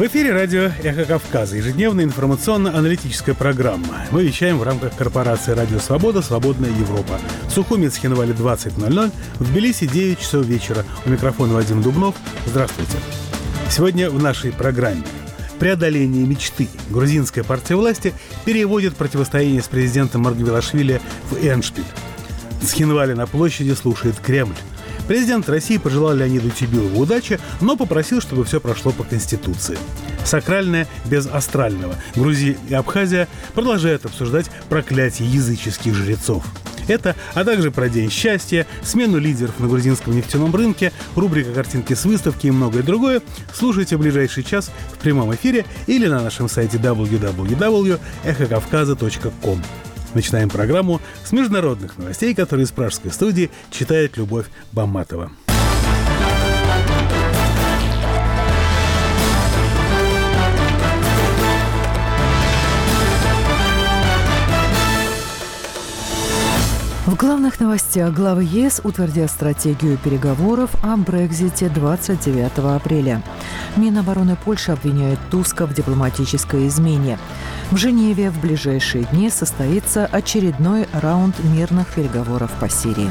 В эфире радио «Эхо Кавказа», ежедневная информационно-аналитическая программа. Мы вещаем в рамках корпорации «Радио Свобода. Свободная Европа». В Сухуми, Цхинвале 20:00, в Тбилиси 9 часов вечера. У микрофона Вадим Дубнов. Здравствуйте. Сегодня в нашей программе «Преодоление мечты». Грузинская партия власти переводит противостояние с президентом Маргвелашвили в эндшпиль. В Цхинвале на площади слушает Кремль. Президент России пожелал Леониду Тибилову удачи, но попросил, чтобы все прошло по Конституции. Сакральное без астрального. Грузия и Абхазия продолжают обсуждать проклятие языческих жрецов. Это, а также про День счастья, смену лидеров на грузинском нефтяном рынке, рубрика «Картинки с выставки» и многое другое слушайте в ближайший час в прямом эфире или на нашем сайте www.эхокавказа.ком. Начинаем программу с международных новостей, которые из пражской студии читает Любовь Бамматова. В главных новостях главы ЕС утвердят стратегию переговоров о Брексите 29 апреля. Минобороны Польши обвиняет Туска в дипломатической измене. В Женеве в ближайшие дни состоится очередной раунд мирных переговоров по Сирии.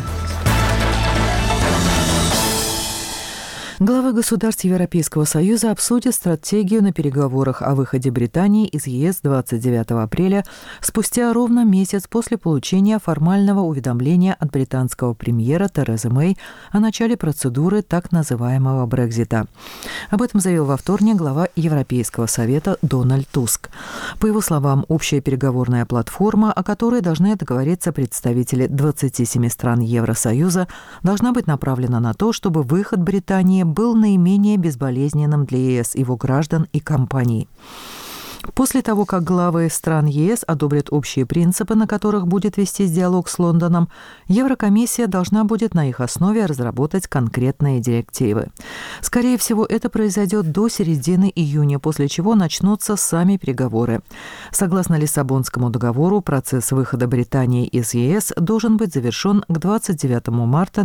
Главы государств Европейского Союза обсудят стратегию на переговорах о выходе Британии из ЕС 29 апреля, спустя ровно месяц после получения формального уведомления от британского премьера Терезы Мэй о начале процедуры так называемого Брексита. Об этом заявил во вторник глава Европейского Совета Дональд Туск. По его словам, общая переговорная платформа, о которой должны договориться представители 27 стран Евросоюза, должна быть направлена на то, чтобы выход Британии был наименее безболезненным для ЕС, его граждан и компаний. После того, как главы стран ЕС одобрят общие принципы, на которых будет вестись диалог с Лондоном, Еврокомиссия должна будет на их основе разработать конкретные директивы. Скорее всего, это произойдет до середины июня, после чего начнутся сами переговоры. Согласно Лиссабонскому договору, процесс выхода Британии из ЕС должен быть завершен к 29 марта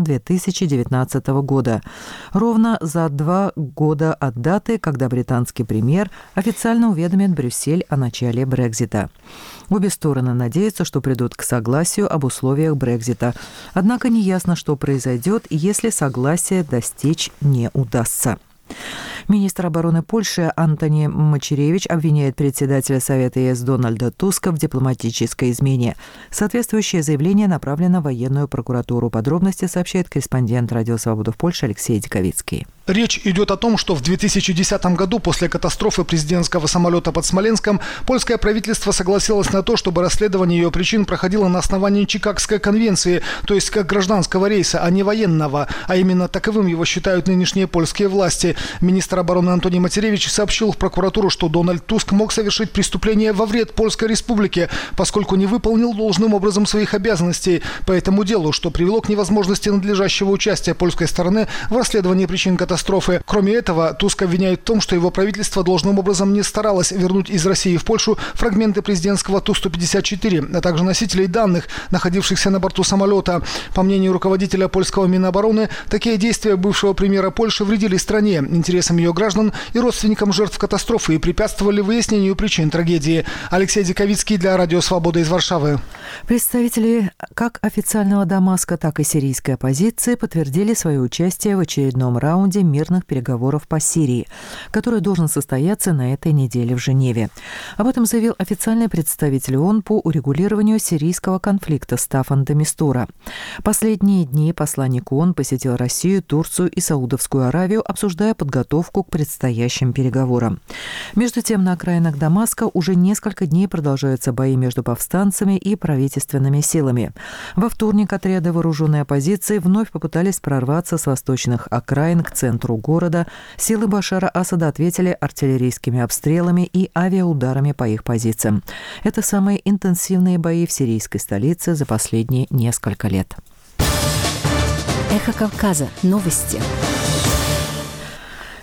2019 года, ровно за 2 года от даты, когда британский премьер официально уведомит Брюссель о начале Брексита. Обе стороны надеются, что придут к согласию об условиях Брексита. Однако неясно, что произойдет, если согласия достичь не удастся. Министр обороны Польши Антони Мачеревич обвиняет председателя Совета ЕС Дональда Туска в дипломатической измене. Соответствующее заявление направлено в военную прокуратуру. Подробности сообщает корреспондент «Радио Свобода» в Польше Алексей Диковицкий. Речь идет о том, что в 2010 году после катастрофы президентского самолета под Смоленском польское правительство согласилось на то, чтобы расследование ее причин проходило на основании Чикагской конвенции, то есть как гражданского рейса, а не военного. А именно таковым его считают нынешние польские власти. Министр обороны Антони Мацеревич сообщил в прокуратуру, что Дональд Туск мог совершить преступление во вред Польской Республике, поскольку не выполнил должным образом своих обязанностей по этому делу, что привело к невозможности надлежащего участия польской стороны в расследовании причин катастрофы. Кроме этого, Туск обвиняет в том, что его правительство должным образом не старалось вернуть из России в Польшу фрагменты президентского Ту-154, а также носителей данных, находившихся на борту самолета. По мнению руководителя польского Минобороны, такие действия бывшего премьера Польши вредили стране, интересам ее граждан и родственникам жертв катастрофы и препятствовали выяснению причин трагедии. Алексей Диковицкий для Радио Свобода из Варшавы. Представители как официального Дамаска, так и сирийской оппозиции подтвердили свое участие в очередном раунде мирных переговоров по Сирии, который должен состояться на этой неделе в Женеве. Об этом заявил официальный представитель ООН по урегулированию сирийского конфликта Стаффан де Мистура. Последние дни посланник ООН посетил Россию, Турцию и Саудовскую Аравию, обсуждая подготовку к предстоящим переговорам. Между тем, на окраинах Дамаска уже несколько дней продолжаются бои между повстанцами и правительственными силами. Во вторник отряды вооруженной оппозиции вновь попытались прорваться с восточных окраин к центру города. Силы Башара Асада ответили артиллерийскими обстрелами и авиаударами по их позициям. Это самые интенсивные бои в сирийской столице за последние несколько лет. Эхо Кавказа. Новости.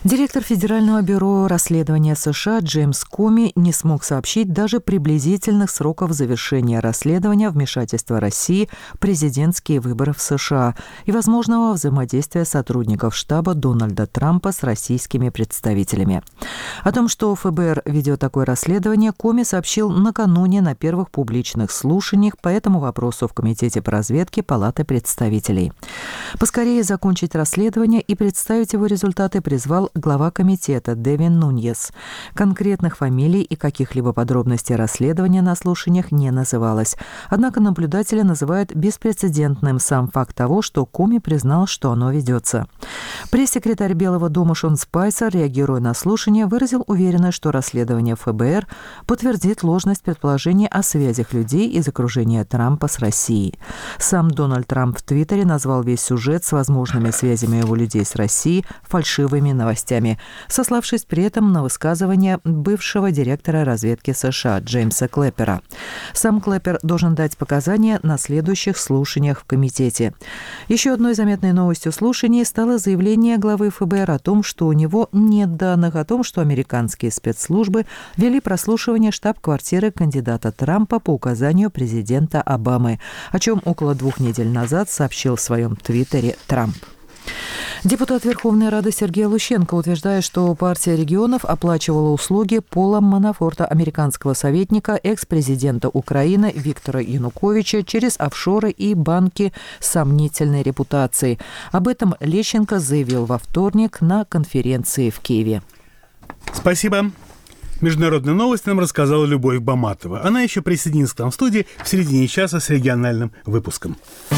Директор Федерального бюро расследования США Джеймс Коми не смог сообщить даже приблизительных сроков завершения расследования вмешательства России в президентские выборы в США и возможного взаимодействия сотрудников штаба Дональда Трампа с российскими представителями. О том, что ФБР ведет такое расследование, Коми сообщил накануне на первых публичных слушаниях по этому вопросу в Комитете по разведке Палаты представителей. Поскорее закончить расследование и представить его результаты призвал глава комитета Девин Нуньес. Конкретных фамилий и каких-либо подробностей расследования на слушаниях не называлось. Однако наблюдатели называют беспрецедентным сам факт того, что Коми признал, что оно ведется. Пресс-секретарь Белого дома Шон Спайсер, реагируя на слушание, выразил уверенность, что расследование ФБР подтвердит ложность предположений о связях людей из окружения Трампа с Россией. Сам Дональд Трамп в Твиттере назвал весь сюжет с возможными связями его людей с Россией фальшивыми новостями, сославшись при этом на высказывание бывшего директора разведки США Джеймса Клэппера. Сам Клэппер должен дать показания на следующих слушаниях в комитете. Еще одной заметной новостью слушаний стало заявление главы ФБР о том, что у него нет данных о том, что американские спецслужбы вели прослушивание штаб-квартиры кандидата Трампа по указанию президента Обамы, о чем около 2 недель назад сообщил в своем твиттере Трамп. Депутат Верховной Рады Сергей Лущенко утверждает, что партия регионов оплачивала услуги Пола Манафорта, американского советника экс-президента Украины Виктора Януковича, через офшоры и банки с сомнительной репутацией. Об этом Лещенко заявил во вторник на конференции в Киеве. Спасибо. Международные новости нам рассказала Любовь Баматова. Она еще присоединится к нам в студии в середине часа с региональным выпуском.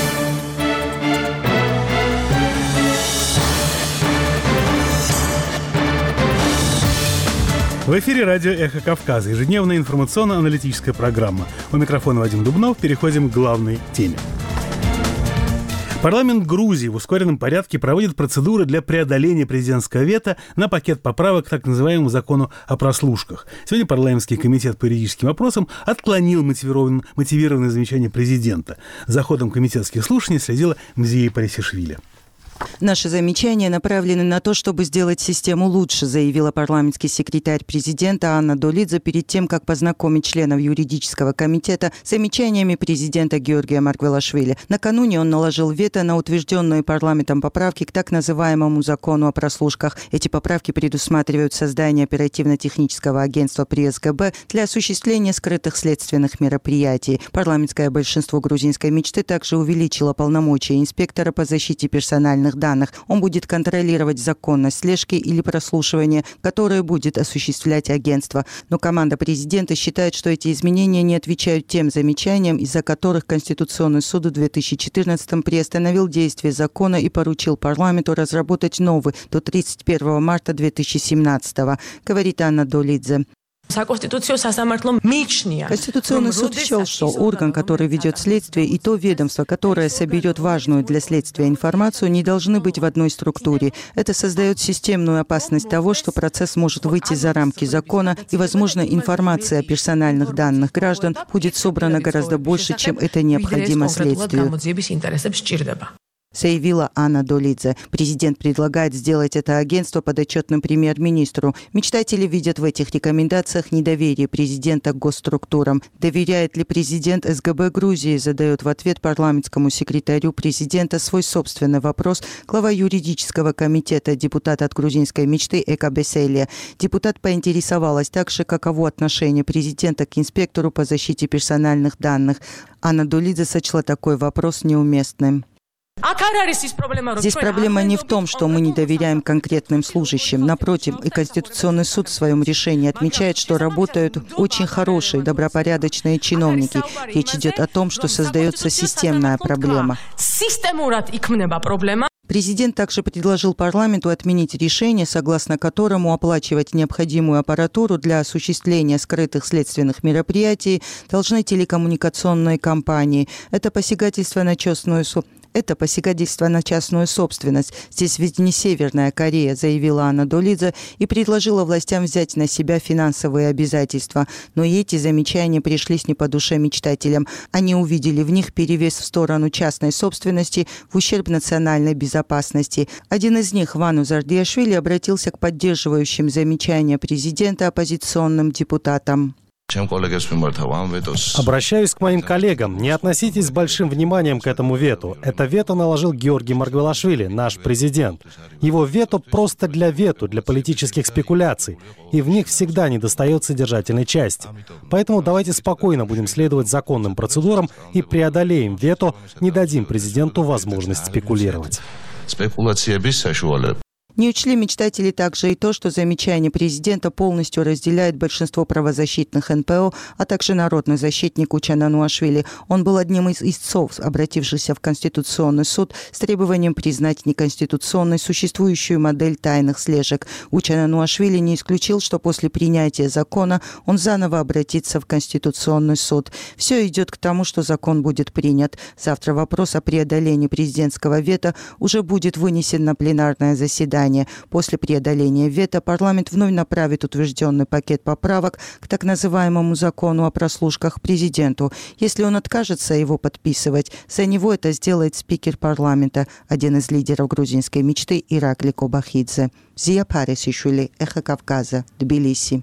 В эфире радио «Эхо Кавказа», ежедневная информационно-аналитическая программа. У микрофона Вадим Дубнов. Переходим к главной теме. Парламент Грузии в ускоренном порядке проводит процедуры для преодоления президентского вето на пакет поправок к так называемому закону о прослушках. Сегодня парламентский комитет по юридическим вопросам отклонил мотивированное замечание президента. За ходом комитетских слушаний следила Мзия Парисишвили. Наши замечания направлены на то, чтобы сделать систему лучше, заявила парламентский секретарь президента Анна Долидзе перед тем, как познакомить членов юридического комитета с замечаниями президента Георгия Маргвелашвили. Накануне он наложил вето на утвержденные парламентом поправки к так называемому закону о прослушках. Эти поправки предусматривают создание оперативно-технического агентства при СГБ для осуществления скрытых следственных мероприятий. Парламентское большинство грузинской мечты также увеличило полномочия инспектора по защите персональных данных. Он будет контролировать законность слежки или прослушивания, которое будет осуществлять агентство. Но команда президента считает, что эти изменения не отвечают тем замечаниям, из-за которых Конституционный суд в 2014-м приостановил действие закона и поручил парламенту разработать новый до 31 марта 2017-го, говорит Анна Долидзе. Конституционный суд счел, что орган, который ведет следствие, и то ведомство, которое соберет важную для следствия информацию, не должны быть в одной структуре. Это создает системную опасность того, что процесс может выйти за рамки закона, и, возможно, информация о персональных данных граждан будет собрана гораздо больше, чем это необходимо следствию, заявила Анна Долидзе. Президент предлагает сделать это агентство подотчетным премьер-министру. Мечтатели видят в этих рекомендациях недоверие президента к госструктурам. Доверяет ли президент СГБ Грузии, задает в ответ парламентскому секретарю президента свой собственный вопрос глава юридического комитета, депутат от грузинской мечты Эка Беселия. Депутат поинтересовалась также, каково отношение президента к инспектору по защите персональных данных. Анна Долидзе сочла такой вопрос неуместным. Здесь проблема не в том, что мы не доверяем конкретным служащим. Напротив, и Конституционный суд в своем решении отмечает, что работают очень хорошие, добропорядочные чиновники. Речь идет о том, что создается системная проблема. Президент также предложил парламенту отменить решение, согласно которому оплачивать необходимую аппаратуру для осуществления скрытых следственных мероприятий должны телекоммуникационные компании. Это посягательство на частную Это посягательство на частную собственность. Здесь ведь не Северная Корея, заявила Анна Долидзе и предложила властям взять на себя финансовые обязательства. Но и эти замечания пришлись не по душе мечтателям. Они увидели в них перевес в сторону частной собственности в ущерб национальной безопасности. Один из них, Вану Зардиашвили, обратился к поддерживающим замечания президента оппозиционным депутатам. Обращаюсь к моим коллегам. Не относитесь с большим вниманием к этому вето. Это вето наложил Георгий Маргвелашвили, наш президент. Его вето просто для вето, для политических спекуляций. И в них всегда недостает содержательной части. Поэтому давайте спокойно будем следовать законным процедурам и преодолеем вето, не дадим президенту возможность спекулировать. Не учли мечтатели также и то, что замечание президента полностью разделяет большинство правозащитных НПО, а также народный защитник Учан Ануашвили. Он был одним из истцов, обратившихся в Конституционный суд с требованием признать неконституционной существующую модель тайных слежек. Учан Ануашвили не исключил, что после принятия закона он заново обратится в Конституционный суд. Все идет к тому, что закон будет принят. Завтра вопрос о преодолении президентского вето уже будет вынесен на пленарное заседание. После преодоления вето парламент вновь направит утвержденный пакет поправок к так называемому закону о прослушках президенту. Если он откажется его подписывать, за него это сделает спикер парламента, один из лидеров грузинской мечты Иракли Кобахидзе. Зия Парисишвили, Эхо Кавказа, Тбилиси.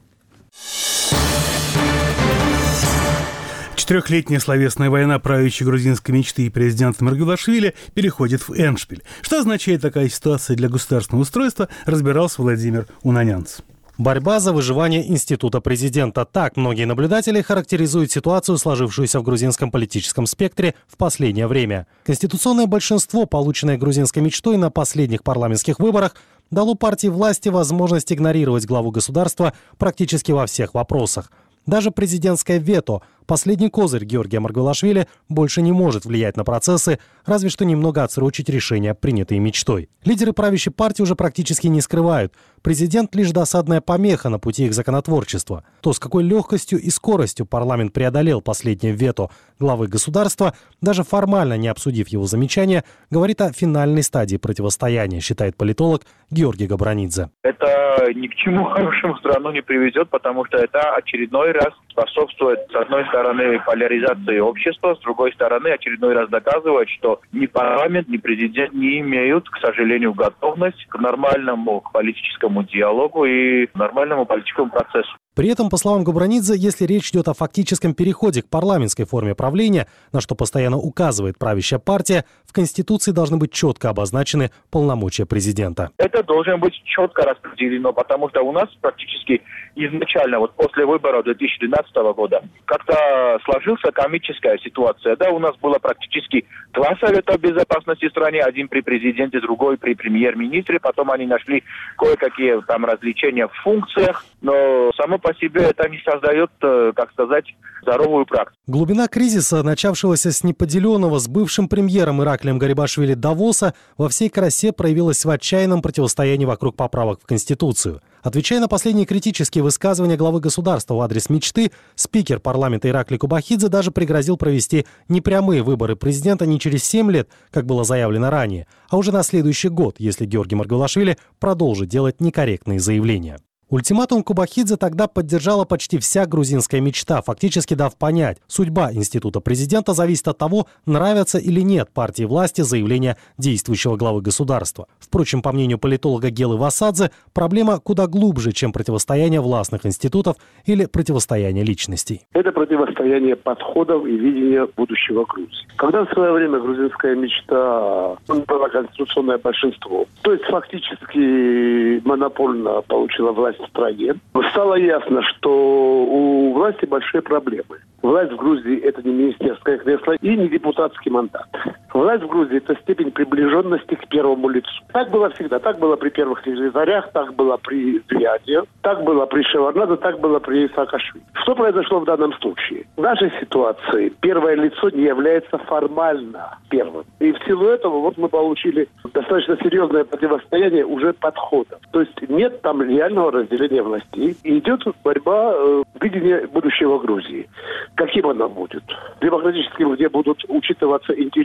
Четырехлетняя словесная война правящей грузинской мечты и президента Маргвелашвили переходит в эндшпиль. Что означает такая ситуация для государственного устройства, разбирался Владимир Унанянц. Борьба за выживание института президента. Так многие наблюдатели характеризуют ситуацию, сложившуюся в грузинском политическом спектре в последнее время. Конституционное большинство, полученное грузинской мечтой на последних парламентских выборах, дало партии власти возможность игнорировать главу государства практически во всех вопросах. Даже президентское вето, последний козырь Георгия Маргвелашвили, больше не может влиять на процессы, разве что немного отсрочить решения, принятые мечтой. Лидеры правящей партии уже практически не скрывают. Президент лишь досадная помеха на пути их законотворчества. То, с какой легкостью и скоростью парламент преодолел последнее вето главы государства, даже формально не обсудив его замечания, говорит о финальной стадии противостояния, считает политолог Георгий Габранидзе. Это ни к чему хорошему страну не приведет, потому что это очередной раз способствует, с одной стороны, поляризации общества, с другой стороны, очередной раз доказывает, что ни парламент, ни президент не имеют, к сожалению, готовность к нормальному политическому диалогу и нормальному политическому процессу. При этом, по словам Габранидзе, если речь идет о фактическом переходе к парламентской форме правления, на что постоянно указывает правящая партия, в Конституции должны быть четко обозначены полномочия президента. Это должно быть четко распределено, потому что у нас практически изначально, вот после выборов 2012 года, как-то сложилась комическая ситуация. Да, у нас было практически два совета безопасности в стране, один при президенте, другой при премьер-министре. Потом они нашли кое-какие там различия в функциях, но само по себе это не создает, как сказать, здоровую практику. Глубина кризиса, начавшегося с неподеленного с бывшим премьером Ираклием Гарибашвили Давоса, во всей красе проявилась в отчаянном противостоянии вокруг поправок в Конституцию. Отвечая на последние критические высказывания главы государства в адрес мечты, спикер парламента Иракли Кобахидзе даже пригрозил провести непрямые выборы президента не через 7 лет, как было заявлено ранее, а уже на следующий год, если Георгий Маргвелашвили продолжит делать некорректные заявления. Ультиматум Кобахидзе тогда поддержала почти вся грузинская мечта, фактически дав понять, судьба института президента зависит от того, нравятся или нет партии власти заявления действующего главы государства. Впрочем, по мнению политолога Гелы Васадзе, проблема куда глубже, чем противостояние властных институтов или противостояние личностей. Это противостояние подходов и видения будущего Грузии. Когда в свое время грузинская мечта была конституционное большинство, то есть фактически монопольно получила власть в стране, стало ясно, что у власти большие проблемы. Власть в Грузии – это не министерское кресло и не депутатский мандат. Власть в Грузии – это степень приближенности к первому лицу. Так было всегда. Так было при первых режимах, так было при Зиаде, так было при Шеварднаде, так было при Саакашвили. Что произошло в данном случае? В нашей ситуации первое лицо не является формально первым. И в силу этого вот мы получили достаточно серьезное противостояние уже подходов. То есть нет там реального разделения властей. И идет борьба видения будущего Грузии. Каким она будет? Демократическим, где будут учитываться интересы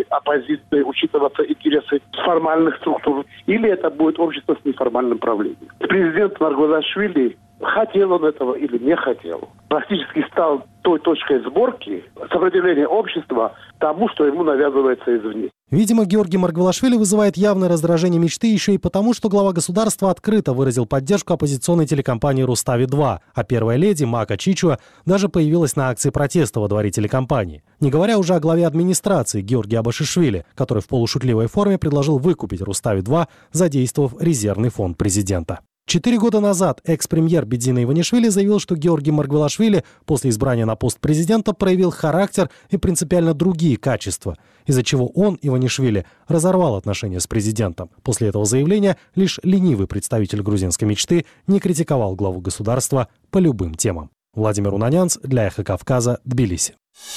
структуры оппозиции, учитываться интересы формальных структур, или это будет общество с неформальным правлением. Президент Маргвелашвили, хотел он этого или не хотел, практически стал той точкой сборки сопротивления общества тому, что ему навязывается извне. Видимо, Георгий Маргвелашвили вызывает явное раздражение мечты еще и потому, что глава государства открыто выразил поддержку оппозиционной телекомпании «Рустави-2», а первая леди Мака Чичуа даже появилась на акции протеста во дворе телекомпании. Не говоря уже о главе администрации Георгии Абашишвили, который в полушутливой форме предложил выкупить «Рустави-2», задействовав резервный фонд президента. 4 года назад экс-премьер Бедзина Иванишвили заявил, что Георгий Маргвелашвили после избрания на пост президента проявил характер и принципиально другие качества, из-за чего он, Иванишвили, разорвал отношения с президентом. После этого заявления лишь ленивый представитель грузинской мечты не критиковал главу государства по любым темам. Владимир Унанянц для «Эхо Кавказа», Тбилиси.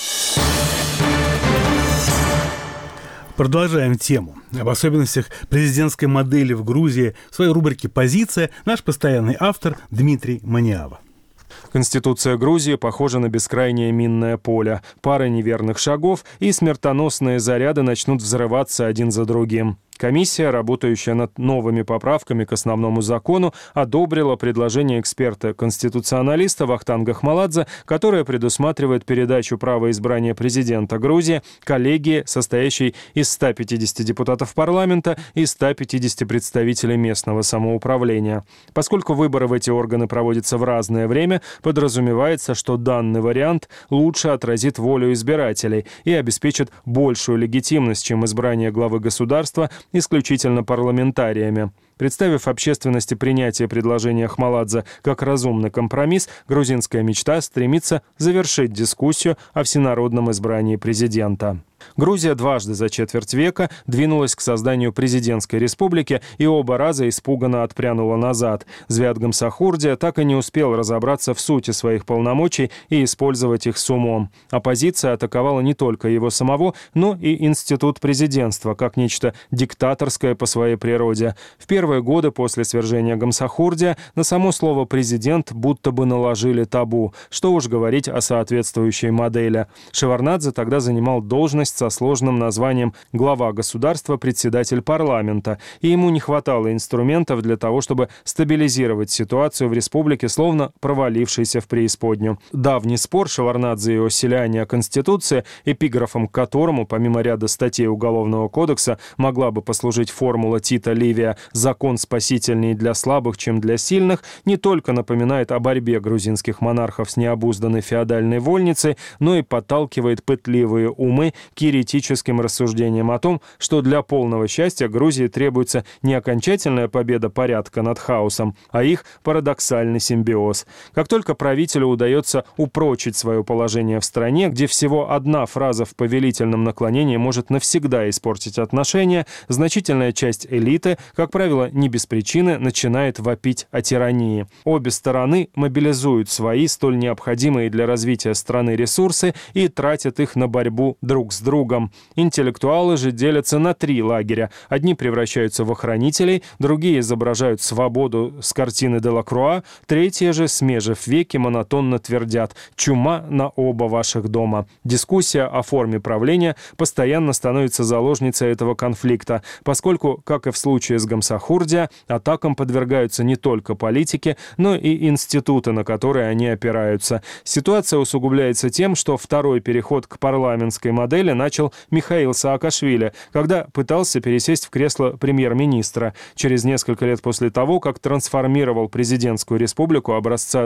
Продолжаем тему. Об особенностях президентской модели в Грузии в своей рубрике «Позиция» наш постоянный автор Дмитрий Маниава. Конституция Грузии похожа на бескрайнее минное поле. Пара неверных шагов, и смертоносные заряды начнут взрываться один за другим. Комиссия, работающая над новыми поправками к основному закону, одобрила предложение эксперта-конституционалиста Вахтанга Хмаладзе, которое предусматривает передачу права избрания президента Грузии коллегии, состоящей из 150 депутатов парламента и 150 представителей местного самоуправления. Поскольку выборы в эти органы проводятся в разное время, подразумевается, что данный вариант лучше отразит волю избирателей и обеспечит большую легитимность, чем избрание главы государства исключительно парламентариями. Представив общественности принятие предложения Хмаладзе как разумный компромисс, грузинская мечта стремится завершить дискуссию о всенародном избрании президента. Грузия дважды за четверть века двинулась к созданию президентской республики и оба раза испуганно отпрянула назад. Звят Гамсахурдия так и не успел разобраться в сути своих полномочий и использовать их с умом. Оппозиция атаковала не только его самого, но и институт президентства, как нечто диктаторское по своей природе. В первые годы после свержения Гамсахурдия на само слово «президент» будто бы наложили табу. Что уж говорить о соответствующей модели. Шеварднадзе тогда занимал должность со сложным названием «глава государства, председатель парламента», и ему не хватало инструментов для того, чтобы стабилизировать ситуацию в республике, словно провалившейся в преисподнюю. Давний спор Шеварднадзе и Осселяни о Конституции, эпиграфом к которому, помимо ряда статей Уголовного кодекса, могла бы послужить формула Тита Ливия «закон спасительней для слабых, чем для сильных», не только напоминает о борьбе грузинских монархов с необузданной феодальной вольницей, но и подталкивает пытливые умы к еретическим рассуждениям о том, что для полного счастья Грузии требуется не окончательная победа порядка над хаосом, а их парадоксальный симбиоз. Как только правителю удается упрочить свое положение в стране, где всего одна фраза в повелительном наклонении может навсегда испортить отношения, значительная часть элиты, как правило, не без причины, начинает вопить о тирании. Обе стороны мобилизуют свои столь необходимые для развития страны ресурсы и тратят их на борьбу друг с другом. Интеллектуалы же делятся на 3 лагеря. Одни превращаются в охранителей, другие изображают свободу с картины Делакруа, третьи же, смежив веки, монотонно твердят «чума на оба ваших дома». Дискуссия о форме правления постоянно становится заложницей этого конфликта, поскольку, как и в случае с Гамсахурдия, атакам подвергаются не только политики, но и институты, на которые они опираются. Ситуация усугубляется тем, что второй переход к парламентской модели начал Михаил Саакашвили, когда пытался пересесть в кресло премьер-министра. Через несколько лет после того, как трансформировал президентскую республику образца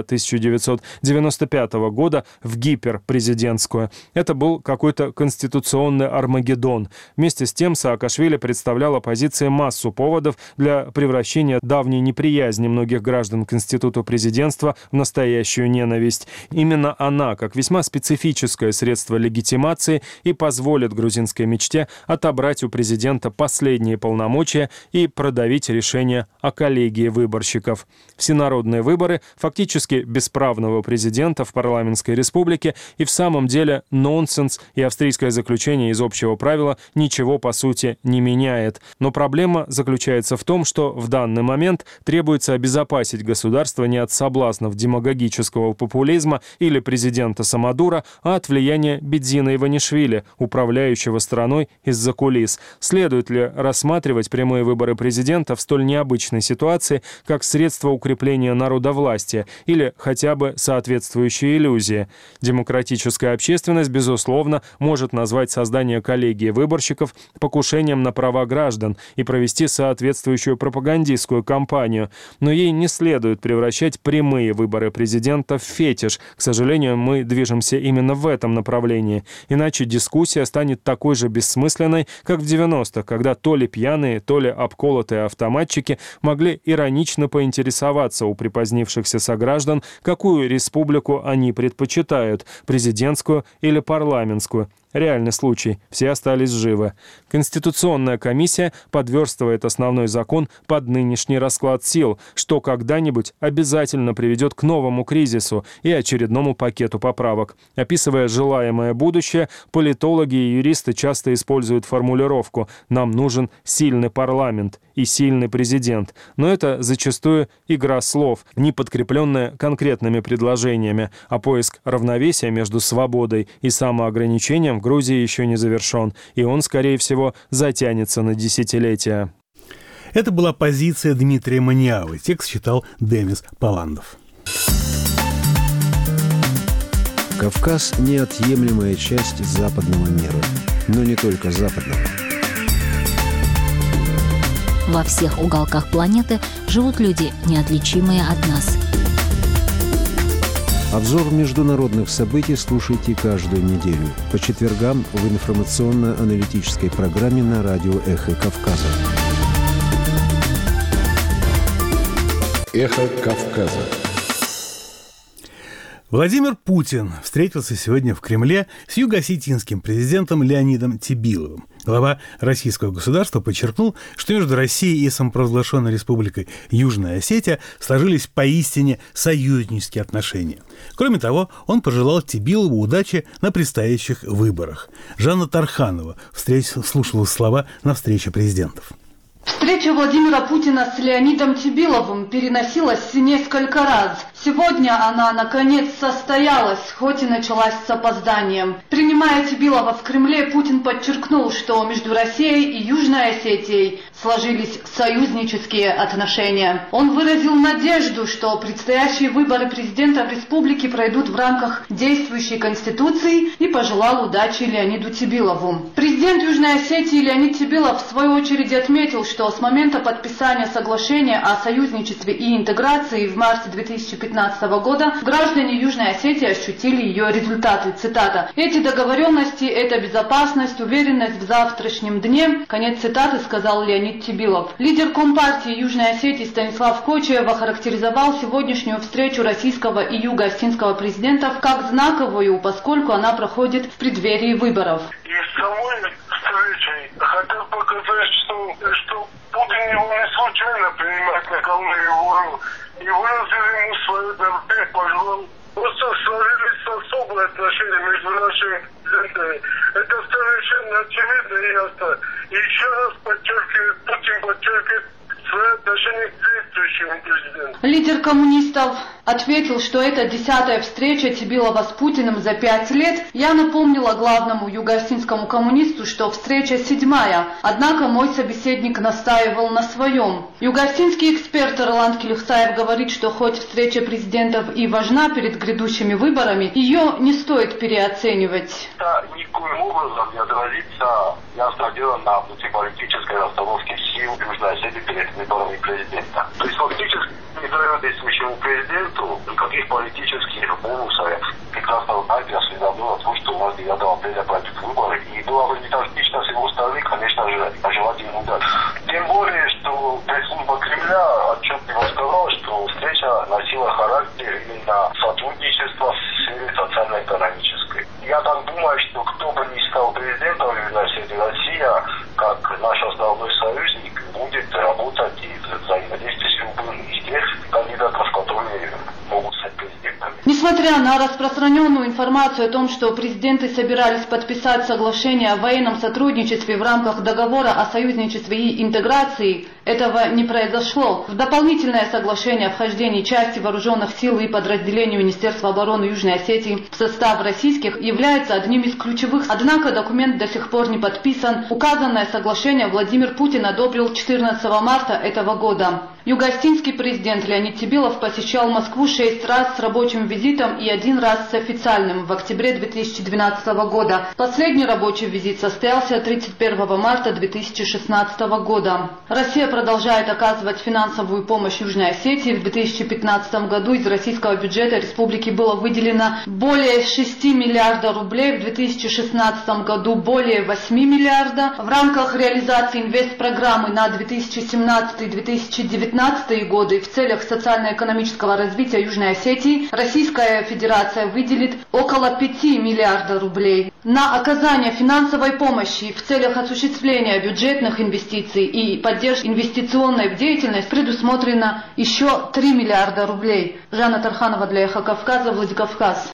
1995 года в гиперпрезидентскую. Это был какой-то конституционный Армагеддон. Вместе с тем Саакашвили представлял оппозиции массу поводов для превращения давней неприязни многих граждан к институту президентства в настоящую ненависть. Именно она, как весьма специфическое средство легитимации, и позволит грузинской мечте отобрать у президента последние полномочия и продавить решение о коллегии выборщиков. Всенародные выборы фактически бесправного президента в парламентской республике и в самом деле нонсенс, и австрийское заключение из общего правила ничего по сути не меняет. Но проблема заключается в том, том, что в данный момент требуется обезопасить государство не от соблазнов демагогического популизма или президента Самодура, а от влияния Бедзина Иванишвили, управляющего страной из-за кулис. Следует ли рассматривать прямые выборы президента в столь необычной ситуации как средство укрепления народовластия или хотя бы соответствующие иллюзии? Демократическая общественность, безусловно, может назвать создание коллегии выборщиков покушением на права граждан и провести соответствующую пропагандистскую кампанию, но ей не следует превращать прямые выборы президента в фетиш. К сожалению, мы движемся именно в этом направлении. Иначе дискуссия станет такой же бессмысленной, как в 90-х, когда то ли пьяные, то ли обколотые автоматчики могли иронично поинтересоваться у припозднившихся сограждан, какую республику они предпочитают – президентскую или парламентскую. Реальный случай. Все остались живы. Конституционная комиссия подверстывает основной закон под нынешний расклад сил, что когда-нибудь обязательно приведет к новому кризису и очередному пакету поправок. Описывая желаемое будущее, политологи и юристы часто используют формулировку «нам нужен сильный парламент» и «сильный президент». Но это зачастую игра слов, не подкрепленная конкретными предложениями, а поиск равновесия между свободой и самоограничением в Грузии еще не завершен, и он, скорее всего, затянется на десятилетия. Это была позиция Дмитрия Маниавы. Текст читал Демис Паландов. Кавказ – неотъемлемая часть западного мира, но не только западного. Во всех уголках планеты живут люди, неотличимые от нас. Обзор международных событий слушайте каждую неделю по четвергам в информационно-аналитической программе на радио «Эхо Кавказа». «Эхо Кавказа». Владимир Путин встретился сегодня в Кремле с юго-осетинским президентом Леонидом Тибиловым. Глава российского государства подчеркнул, что между Россией и самопровозглашенной республикой Южная Осетия сложились поистине союзнические отношения. Кроме того, он пожелал Тибилову удачи на предстоящих выборах. Жанна Тарханова слушала слова на встрече президентов. Встреча Владимира Путина с Леонидом Тибиловым переносилась несколько раз. Сегодня она, наконец, состоялась, хоть и началась с опозданием. Принимая Тибилова в Кремле, Путин подчеркнул, что между Россией и Южной Осетией сложились союзнические отношения. Он выразил надежду, что предстоящие выборы президента в республике пройдут в рамках действующей Конституции, и пожелал удачи Леониду Тибилову. Президент Южной Осетии Леонид Тибилов в свою очередь отметил, что с момента подписания соглашения о союзничестве и интеграции в марте 2015 года граждане Южной Осетии ощутили ее результаты. Цитата. «Эти договоренности – это безопасность, уверенность в завтрашнем дне». Конец цитаты, сказал Леонид Тибилов. Лидер Компартии Южной Осетии Станислав Кочиев охарактеризовал сегодняшнюю встречу российского и юго-осетинского президентов как знаковую, поскольку она проходит в преддверии выборов. И самой встречей хотел показать, что Путин его не случайно принимает на главную и выразил ему свое доверие, пожелал. Просто сложились особые отношения между нашими президентами. Это совершенно очевидно и ясно. И еще раз Путин подчеркивает свое отношение к действующему президенту. Лидер коммунистов ответил, что это 10-я встреча Тибилова с Путиным за 5 лет. Я напомнила главному юго-осетинскому коммунисту, что встреча 7-я. Однако мой собеседник настаивал на своем. Юго-осетинский эксперт Роланд Келюхсаев говорит, что хоть встреча президентов и важна перед грядущими выборами, ее не стоит переоценивать. Это никоим образом не отразится, ясно дело, на внутриполитической расстановке сил Южной Осетии перед выборами президента. То есть фактически не дает действующему президенту никаких политических бонусов. Прекрасно знаете, осведомлен о том, что у нас 9 апреля пройдут выборы. И было бы не тактично с его стороны, конечно же, пожелать ему удачи. Тем более, что пресс-служба Кремля отчетливо сказала, что встреча носила характер именно сотрудничества в сфере социально-экономической. Я так думаю, что кто бы ни стал президентом Южной Осетии, Россия, как наш основной союзник, будет работать и взаимодействовать с любым из тех кандидатов, которые могут стать президентами. Несмотря Несмотря на распространенную информацию о том, что президенты собирались подписать соглашение о военном сотрудничестве в рамках договора о союзничестве и интеграции, этого не произошло. В дополнительное соглашение о вхождении части вооруженных сил и подразделений Министерства обороны Южной Осетии в состав российских является одним из ключевых. Однако документ до сих пор не подписан. Указанное соглашение Владимир Путин одобрил 14 марта этого года. Юго-Осетинский президент Леонид Тебилов посещал Москву 6 раз с рабочим визитом и 1 раз с официальным в октябре 2012 года. Последний рабочий визит состоялся 31 марта 2016 года. Россия продолжает оказывать финансовую помощь Южной Осетии. В 2015 году из российского бюджета республики было выделено более 6 миллиардов рублей, в 2016 году более 8 миллиардов. В рамках реализации инвестпрограммы на 2017-2019 годы в целях социально-экономического развития Южной Осетии Российская Федерация выделит около 5 миллиардов рублей. На оказание финансовой помощи в целях осуществления бюджетных инвестиций и поддержки инвестиционной деятельности предусмотрено еще 3 миллиарда рублей. Жанна Тарханова для Эхо Кавказа, Владикавказ.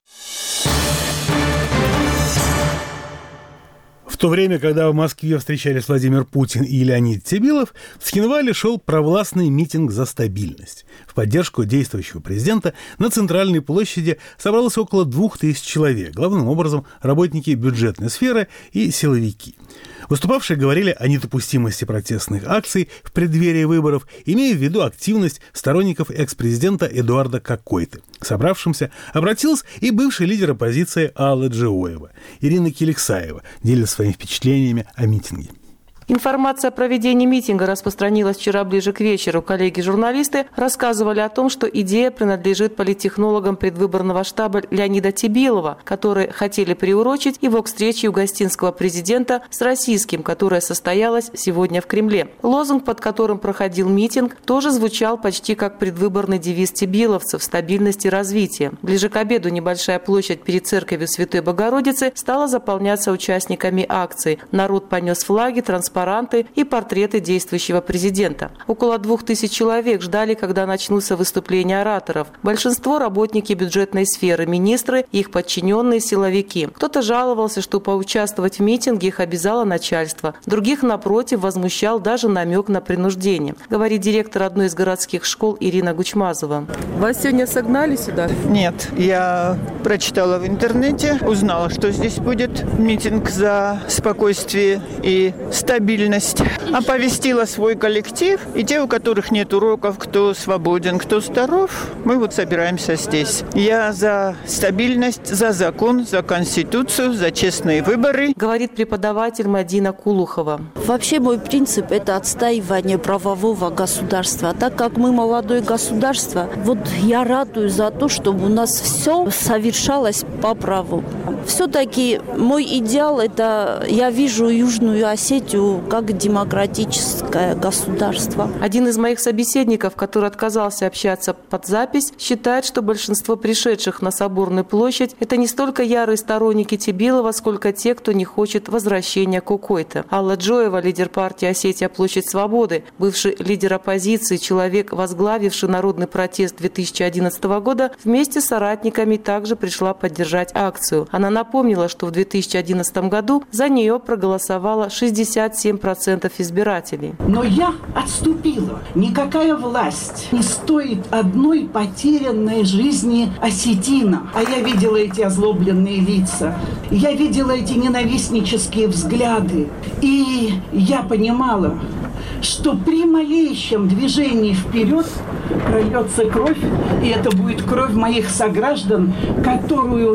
В то время, когда в Москве встречались Владимир Путин и Леонид Тебилов, в Схинвале шел провластный митинг за стабильность. В поддержку действующего президента на Центральной площади собралось около 2000 человек, главным образом работники бюджетной сферы и силовики. Выступавшие говорили о недопустимости протестных акций в преддверии выборов, имея в виду активность сторонников экс-президента Эдуарда Какойты. К собравшимся обратилась и бывший лидер оппозиции Алла Джиоева. Ирина Киликсаева делится своими впечатлениями о митинге. Информация о проведении митинга распространилась вчера ближе к вечеру. Коллеги-журналисты рассказывали о том, что идея принадлежит политтехнологам предвыборного штаба Леонида Тебилова, которые хотели приурочить его к встрече юго-осетинского президента с российским, которая состоялась сегодня в Кремле. Лозунг, под которым проходил митинг, тоже звучал почти как предвыборный девиз тебиловцев «Стабильность и развитие». Ближе к обеду небольшая площадь перед церковью Святой Богородицы стала заполняться участниками акции. Народ понес флаги, транспаранты и портреты действующего президента. Около 2000 человек ждали, когда начнутся выступления ораторов. Большинство – работники бюджетной сферы, министры, их подчиненные, силовики. Кто-то жаловался, что поучаствовать в митинге их обязало начальство. Других, напротив, возмущал даже намек на принуждение, говорит директор одной из городских школ Ирина Гучмазова. Вас сегодня согнали сюда? Нет, я прочитала в интернете, узнала, что здесь будет митинг за спокойствие и стабильность. Оповестила свой коллектив, и те, у которых нет уроков, кто свободен, кто здоров, мы вот собираемся здесь. Я за стабильность, за закон, за конституцию, за честные выборы. Говорит преподаватель Мадина Кулухова. Вообще мой принцип – это отстаивание правового государства. Так как мы молодое государство, вот я радуюсь за то, чтобы у нас все совершалось по праву. Все-таки мой идеал – это я вижу Южную Осетию как демократическое государство. Один из моих собеседников, который отказался общаться под запись, считает, что большинство пришедших на Соборную площадь – это не столько ярые сторонники Тебилова, сколько те, кто не хочет возвращения Кукойта. Алла Джоева, лидер партии «Осетия. Площадь Свободы», бывший лидер оппозиции, человек, возглавивший народный протест 2011 года, вместе с соратниками также пришла поддержать акцию. Она напомнила, что в 2011 году за нее проголосовало 67% избирателей. Но я отступила. Никакая власть не стоит одной потерянной жизни осетина. А я видела эти озлобленные лица. Я видела эти ненавистнические взгляды. И я понимала, что при малейшем движении вперед прольется кровь, и это будет кровь моих сограждан, которую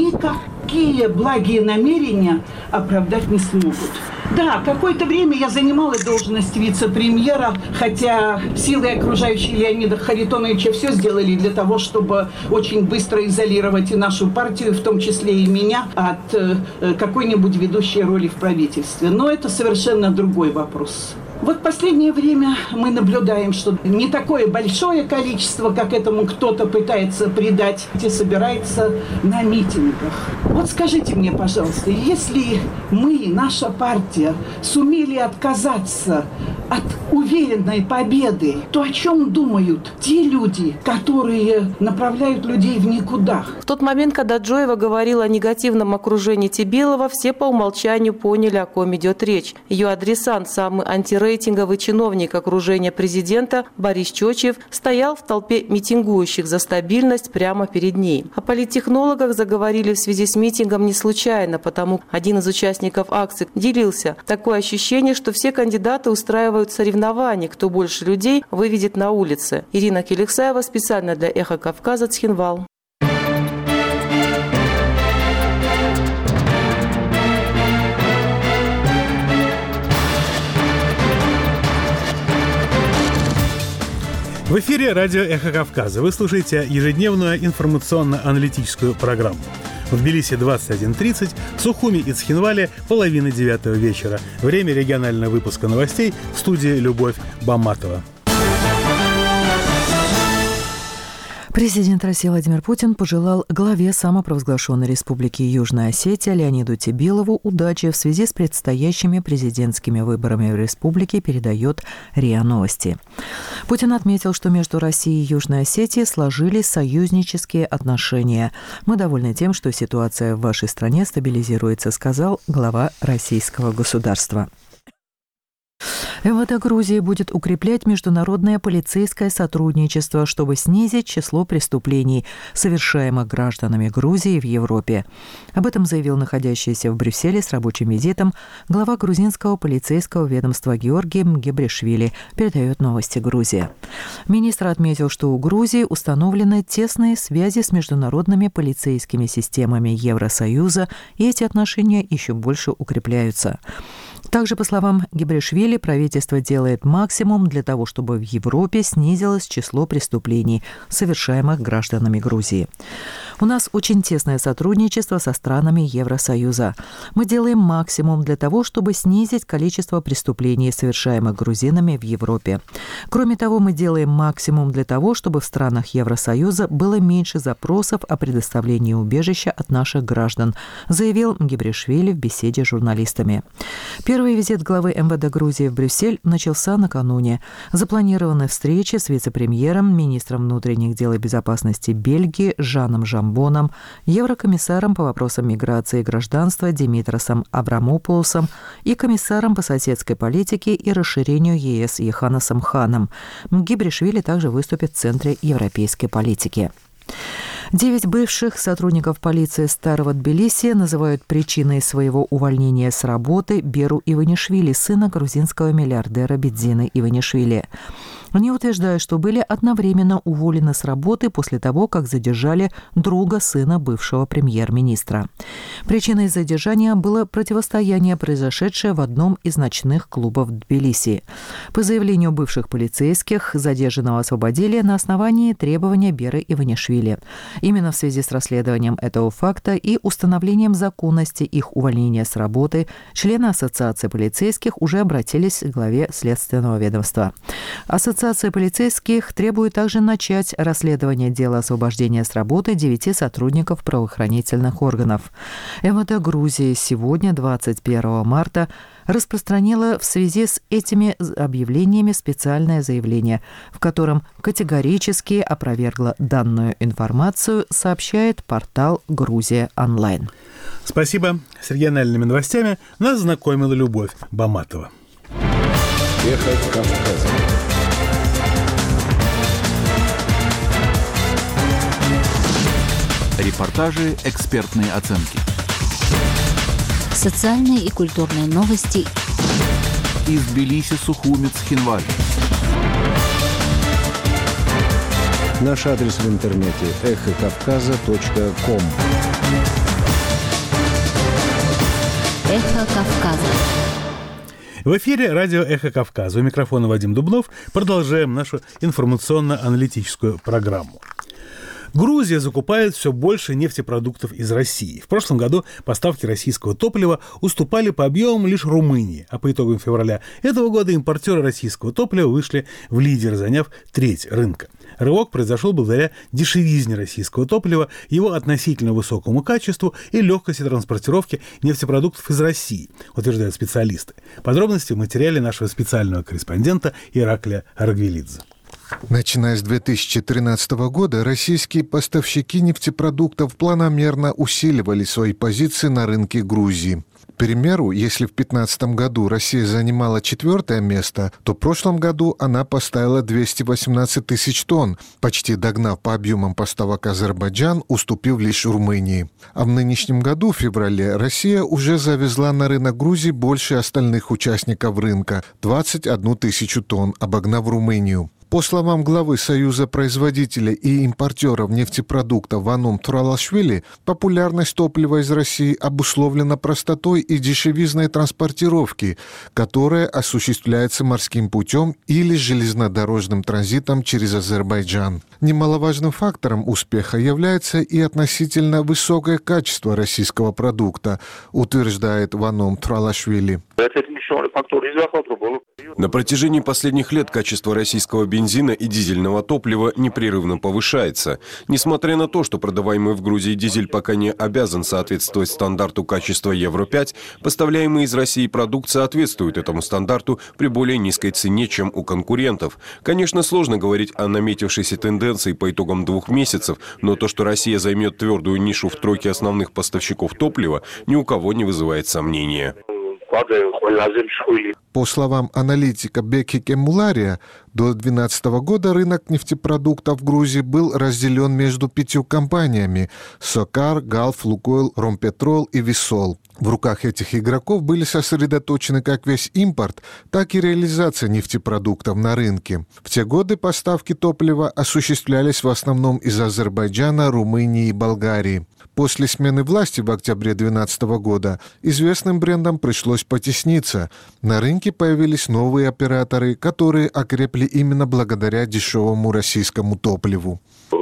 никакие благие намерения оправдать не смогут. Да, какое-то время я занимала должность вице-премьера, хотя силы окружающие Леонида Харитоновича все сделали для того, чтобы очень быстро изолировать и нашу партию, в том числе и меня, от какой-нибудь ведущей роли в правительстве. Но это совершенно другой вопрос. Вот в последнее время мы наблюдаем, что не такое большое количество, как этому кто-то пытается придать, собирается на митингах. Вот скажите мне, пожалуйста, если мы, наша партия, сумели отказаться от уверенной победы, то о чем думают те люди, которые направляют людей в никуда? В тот момент, когда Джоева говорила о негативном окружении Тебилова, все по умолчанию поняли, о ком идет речь. Ее адресант, самый антирейтинговый чиновник окружения президента Борис Чочев, стоял в толпе митингующих за стабильность прямо перед ней. О политтехнологах заговорили в связи с митингом не случайно, потому один из участников акции делился: такое ощущение, что все кандидаты устраивают соревнования, кто больше людей выведет на улицы. Ирина Келексаева специально для «Эхо Кавказа», Цхинвал. В эфире радио «Эхо Кавказа». Вы слушаете ежедневную информационно-аналитическую программу. В Тбилиси 21:30, в Сухуми и Цхинвале 8:30 вечера. Время регионального выпуска новостей, в студии Любовь Баматова. Президент России Владимир Путин пожелал главе самопровозглашенной Республики Южная Осетия Леониду Тебилову удачи в связи с предстоящими президентскими выборами в республике, передает РИА Новости. Путин отметил, что между Россией и Южной Осетией сложились союзнические отношения. «Мы довольны тем, что ситуация в вашей стране стабилизируется», сказал глава российского государства. МВД Грузии будет укреплять международное полицейское сотрудничество, чтобы снизить число преступлений, совершаемых гражданами Грузии в Европе. Об этом заявил находящийся в Брюсселе с рабочим визитом глава грузинского полицейского ведомства Георгий Мгебришвили, передает «Новости Грузия». Министр отметил, что у Грузии установлены тесные связи с международными полицейскими системами Евросоюза, и эти отношения еще больше укрепляются. Также, по словам Гебришвили, правительство делает максимум для того, чтобы в Европе снизилось число преступлений, совершаемых гражданами Грузии. У нас очень тесное сотрудничество со странами Евросоюза. Мы делаем максимум для того, чтобы снизить количество преступлений, совершаемых грузинами в Европе. Кроме того, мы делаем максимум для того, чтобы в странах Евросоюза было меньше запросов о предоставлении убежища от наших граждан, заявил Гебришвили в беседе с журналистами. Первый визит главы МВД Грузии в Брюссель начался накануне. Запланированы встречи с вице-премьером, министром внутренних дел и безопасности Бельгии Жаном Жамбоном, еврокомиссаром по вопросам миграции и гражданства Димитросом Аврамопоулосом и комиссаром по соседской политике и расширению ЕС Йоханнесом Ханом. Гебришвили также выступит в Центре европейской политики. 9 бывших сотрудников полиции Старого Тбилиси называют причиной своего увольнения с работы Беру Иванишвили, сына грузинского миллиардера Бедзины Иванишвили. Они утверждают, что были одновременно уволены с работы после того, как задержали друга сына бывшего премьер-министра. Причиной задержания было противостояние, произошедшее в одном из ночных клубов Тбилиси. По заявлению бывших полицейских, задержанного освободили на основании требования Беры Иванишвили. Именно в связи с расследованием этого факта и установлением законности их увольнения с работы члены Ассоциации полицейских уже обратились к главе Следственного ведомства. Ассоциация полицейских требует также начать расследование дела освобождения с работы 9 сотрудников правоохранительных органов. МВД Грузии сегодня, 21 марта, распространила в связи с этими объявлениями специальное заявление, в котором категорически опровергла данную информацию, сообщает портал «Грузия онлайн». Спасибо. С региональными новостями нас знакомила Любовь Баматова. Эхо Кавказа. Репортажи, экспертные оценки. Социальные и культурные новости. Из Тбилиси, Сухуми, Цхинвали. Наш адрес в интернете – эхокавказа.ком. Эхо Кавказа. В эфире радио «Эхо Кавказа». У микрофона Вадим Дубнов. Продолжаем нашу информационно-аналитическую программу. Грузия закупает все больше нефтепродуктов из России. В прошлом году поставки российского топлива уступали по объемам лишь Румынии, а по итогам февраля этого года импортеры российского топлива вышли в лидеры, заняв треть рынка. Рывок произошел благодаря дешевизне российского топлива, его относительно высокому качеству и легкости транспортировки нефтепродуктов из России, утверждают специалисты. Подробности в материале нашего специального корреспондента Ираклия Аргвелидзе. Начиная с 2013 года российские поставщики нефтепродуктов планомерно усиливали свои позиции на рынке Грузии. К примеру, если в 2015 году Россия занимала 4-е место, то в прошлом году она поставила 218 тысяч тонн, почти догнав по объемам поставок Азербайджан, уступив лишь Румынии. А в нынешнем году, в феврале, Россия уже завезла на рынок Грузии больше остальных участников рынка – 21 тысячу тонн, обогнав Румынию. По словам главы Союза производителей и импортеров нефтепродуктов Ванум Туралашвили, популярность топлива из России обусловлена простотой и дешевизной транспортировки, которая осуществляется морским путем или железнодорожным транзитом через Азербайджан. Немаловажным фактором успеха является и относительно высокое качество российского продукта, утверждает Ванум Туралашвили. На протяжении последних лет качество российского бензина и дизельного топлива непрерывно повышается. Несмотря на то, что продаваемый в Грузии дизель пока не обязан соответствовать стандарту качества Евро-5, поставляемые из России продукт соответствует этому стандарту при более низкой цене, чем у конкурентов. Конечно, сложно говорить о наметившейся тенденции по итогам 2 месяцев, но то, что Россия займет твердую нишу в тройке основных поставщиков топлива, ни у кого не вызывает сомнения. По словам аналитика Беки Кеммулария, до 2012 года рынок нефтепродуктов в Грузии был разделен между 5 компаниями – Сокар, Галф, Лукойл, Ромпетрол и Висол. В руках этих игроков были сосредоточены как весь импорт, так и реализация нефтепродуктов на рынке. В те годы поставки топлива осуществлялись в основном из Азербайджана, Румынии и Болгарии. После смены власти в октябре 2012 года известным брендам пришлось потесниться. На рынке появились новые операторы, которые окрепли именно благодаря дешевому российскому топливу.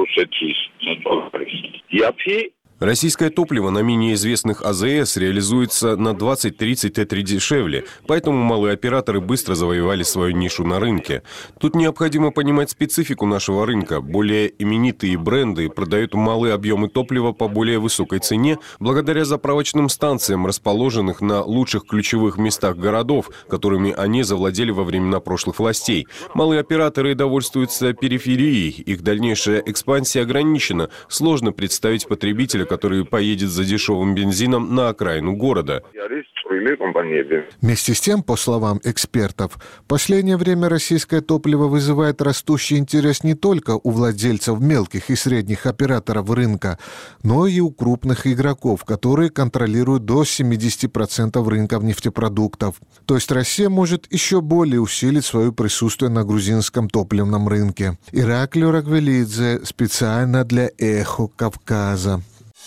Российское топливо на менее известных АЗС реализуется на 20-30 тетри дешевле, поэтому малые операторы быстро завоевали свою нишу на рынке. Тут необходимо понимать специфику нашего рынка. Более именитые бренды продают малые объемы топлива по более высокой цене благодаря заправочным станциям, расположенных на лучших ключевых местах городов, которыми они завладели во времена прошлых властей. Малые операторы довольствуются периферией, их дальнейшая экспансия ограничена. Сложно представить потребителя, который поедет за дешевым бензином на окраину города. Вместе с тем, по словам экспертов, в последнее время российское топливо вызывает растущий интерес не только у владельцев мелких и средних операторов рынка, но и у крупных игроков, которые контролируют до 70% рынков нефтепродуктов. То есть Россия может еще более усилить свое присутствие на грузинском топливном рынке. Ираклий Аргвелидзе специально для «Эхо Кавказа».